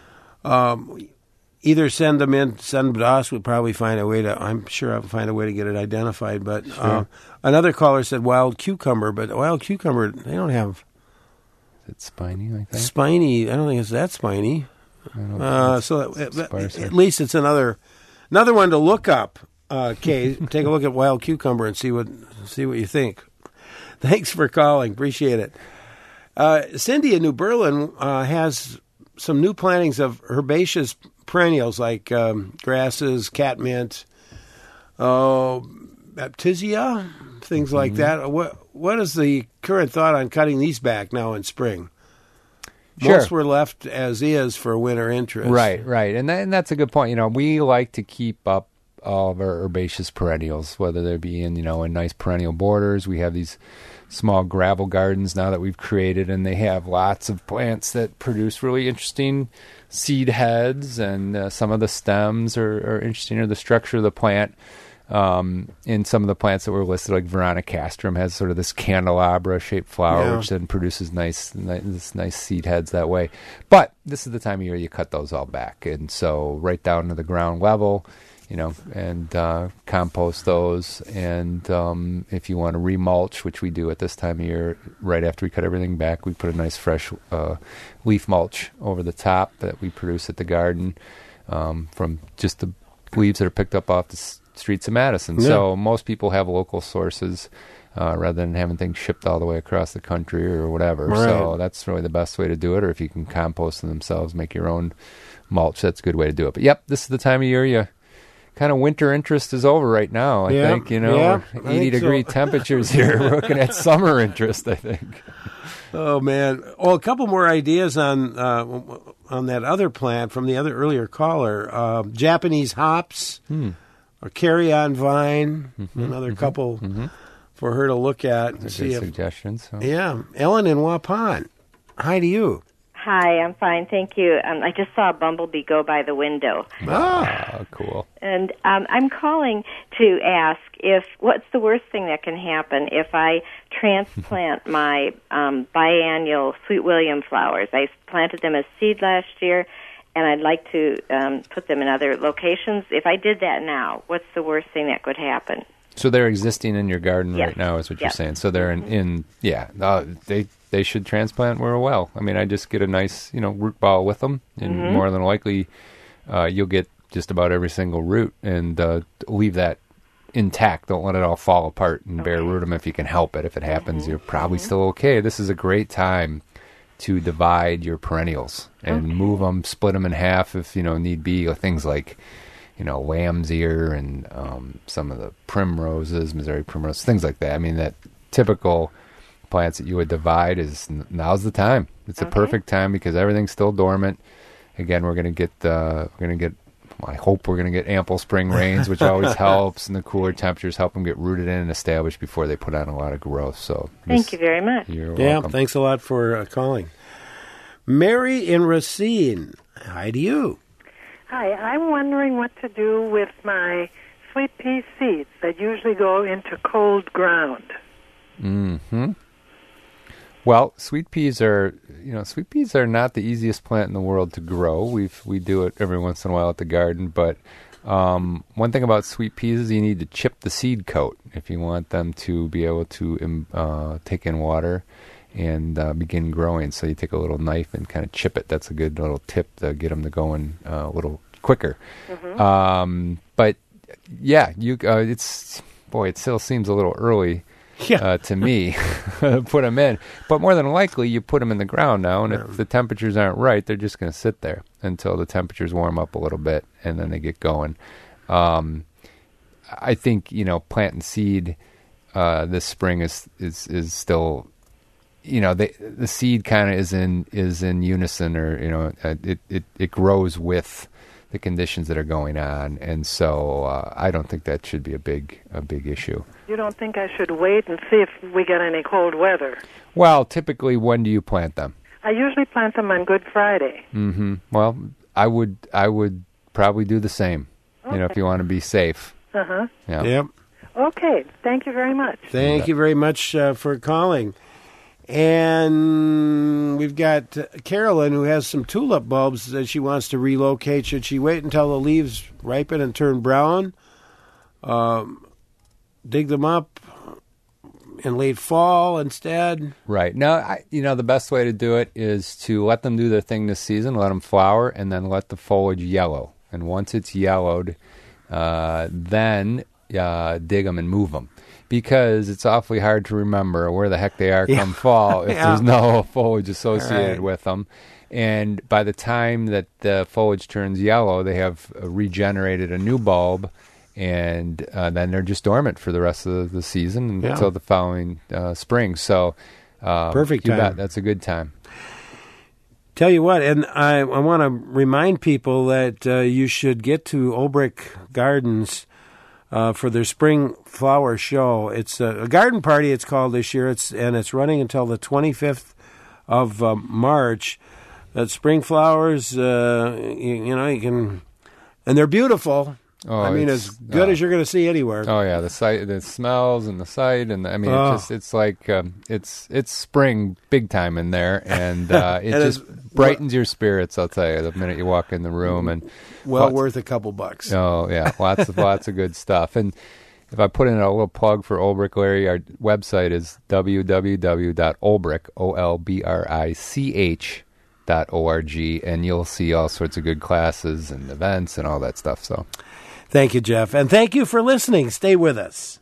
um, either send them in, send them to us. We'll probably find a way to. I'm sure I'll find a way to get it identified. But uh, Sure. another caller said wild cucumber, but wild cucumber they don't have. Is it spiny like that? Spiny. I don't think it's that spiny. I don't Uh, think so it's at, sparser. at least it's another another one to look up. Uh, Kay, take a look at wild cucumber and see what see what you think. Thanks for calling. Appreciate it. Uh, Cindy in New Berlin uh, has some new plantings of herbaceous perennials like um, grasses, catmint, uh, baptisia, things like that. What What is the current thought on cutting these back now in spring? Sure. Most were left as is for winter interest. Right, right. And, that, and that's a good point. You know, we like to keep up all of our herbaceous perennials, whether they be in, you know, in nice perennial borders. We have these small gravel gardens now that we've created, and they have lots of plants that produce really interesting seed heads, and uh, some of the stems are, are interesting, or the structure of the plant. Um, in some of the plants that were listed, like Veronicastrum has sort of this candelabra-shaped flower, Yeah. which then produces nice, nice, this nice seed heads that way. But this is the time of year you cut those all back, and so right down to the ground level, you know, and uh, compost those. And um, if you want to remulch, which we do at this time of year, right after we cut everything back, we put a nice fresh uh, leaf mulch over the top that we produce at the garden um, from just the leaves that are picked up off the s- streets of Madison. Yeah. So most people have local sources uh, rather than having things shipped all the way across the country or whatever. Right. So that's really the best way to do it. Or if you can compost them themselves, make your own mulch, that's a good way to do it. But yep, this is the time of year you kind of winter interest is over right now. I Yeah, think, you know, yeah, we're I eighty think degree so. temperatures here. We're looking at summer interest, I think. Oh man! Well, a couple more ideas on uh, on that other plant from the other earlier caller. Uh, Japanese hops, Hmm. or carry-on vine. Mhm, Another mhm, couple mhm. for her to look at and Those are see good if. suggestions. So. Yeah, Ellen in Waupun. Hi to you. Hi, I'm fine, thank you. Um, I just saw a bumblebee go by the window. Ah, cool. And um, I'm calling to ask if what's the worst thing that can happen if I transplant my um, biennial Sweet William flowers. I planted them as seed last year, and I'd like to um, put them in other locations. If I did that now, what's the worst thing that could happen? So they're existing in your garden Yes. right now, is what Yes. you're saying. So they're in, in yeah, uh, they they should transplant real well. I mean, I just get a nice, you know, root ball with them, and Mhm. more than likely, uh, you'll get just about every single root, and uh, leave that intact. Don't let it all fall apart and bare root them if you can help it. If it happens, you're probably still okay. This is a great time to divide your perennials and Okay. move them, split them in half if, you know, need be. Or things like, you know, lamb's ear and um, some of the primroses, Missouri primrose, things like that. I mean, that typical plants that you would divide is now's the time. It's a perfect time because everything's still dormant. Again, we're going to get, uh, we're going to get, I hope we're going to get ample spring rains, which always helps, and the cooler temperatures help them get rooted in and established before they put on a lot of growth. So Thank this- you very much. You're Yeah, welcome. thanks a lot for uh, calling. Mary in Racine. Hi to you. Hi, I'm wondering what to do with my sweet pea seeds that usually go into cold ground. Hmm. Well, sweet peas are, you know, sweet peas are not the easiest plant in the world to grow. We've we do it every once in a while at the garden, but um, one thing about sweet peas is you need to chip the seed coat if you want them to be able to um, uh, take in water and uh, begin growing. So you take a little knife and kind of chip it. That's a good little tip to get them to going uh, a little quicker. Mhm. Um, but yeah, you uh, it's boy, it still seems a little early. Uh, to me, put them in. But more than likely, you put them in the ground now, and if the temperatures aren't right, they're just going to sit there until the temperatures warm up a little bit, and then they get going. Um, I think, you know, plant and seed uh, this spring is is is still, you know, they, the seed kind of is in is in unison, or you know, uh, it it it grows with the conditions that are going on, and so uh, I don't think that should be a big a big issue. You don't think I should wait and see if we get any cold weather? Well, typically, when do you plant them? I usually plant them on Good Friday. Mm-hmm. Well, I would I would probably do the same. You know, if you want to be safe. Uh-huh. Yeah. Yep. Okay, thank you very much. Thank you very much uh, for calling. And we've got uh, Carolyn, who has some tulip bulbs that she wants to relocate. Should she wait until the leaves ripen and turn brown? Um, dig them up in late fall instead? Right. Now, I, you know, the best way to do it is to let them do their thing this season, let them flower, and then let the foliage yellow. And once it's yellowed, uh, then uh, dig them and move them. Because it's awfully hard to remember where the heck they are Yeah. come fall if Yeah. there's no foliage associated Right. with them. And by the time that the foliage turns yellow, they have uh, regenerated a new bulb, and uh, then they're just dormant for the rest of the season Yeah. until the following uh, spring. So, uh, Perfect you time. bet. That's a good time. Tell you what, and I, I want to remind people that uh, you should get to Olbrich Gardens uh, for their spring flower show. It's a, a garden party, it's called this year, It's and it's running until the twenty-fifth of uh, March. That spring flowers, uh, you, you know, you can, and they're beautiful. Oh, I mean, it's- as good oh. as you're going to see anywhere. Oh yeah, the sight, the smells, and the sight, and the, I mean, Oh. it's just it's like um, it's it's spring big time in there, and uh, it And just it's- brightens your spirits. I'll tell you, the minute you walk in the room, and Well lots- worth a couple bucks. Oh yeah, lots of lots of good stuff. And if I put in a little plug for Olbrich, Larry, our website is w w w dot olbrich o l b r i c h dot org, and you'll see all sorts of good classes and events and all that stuff. So. Thank you, Jeff. And thank you for listening. Stay with us.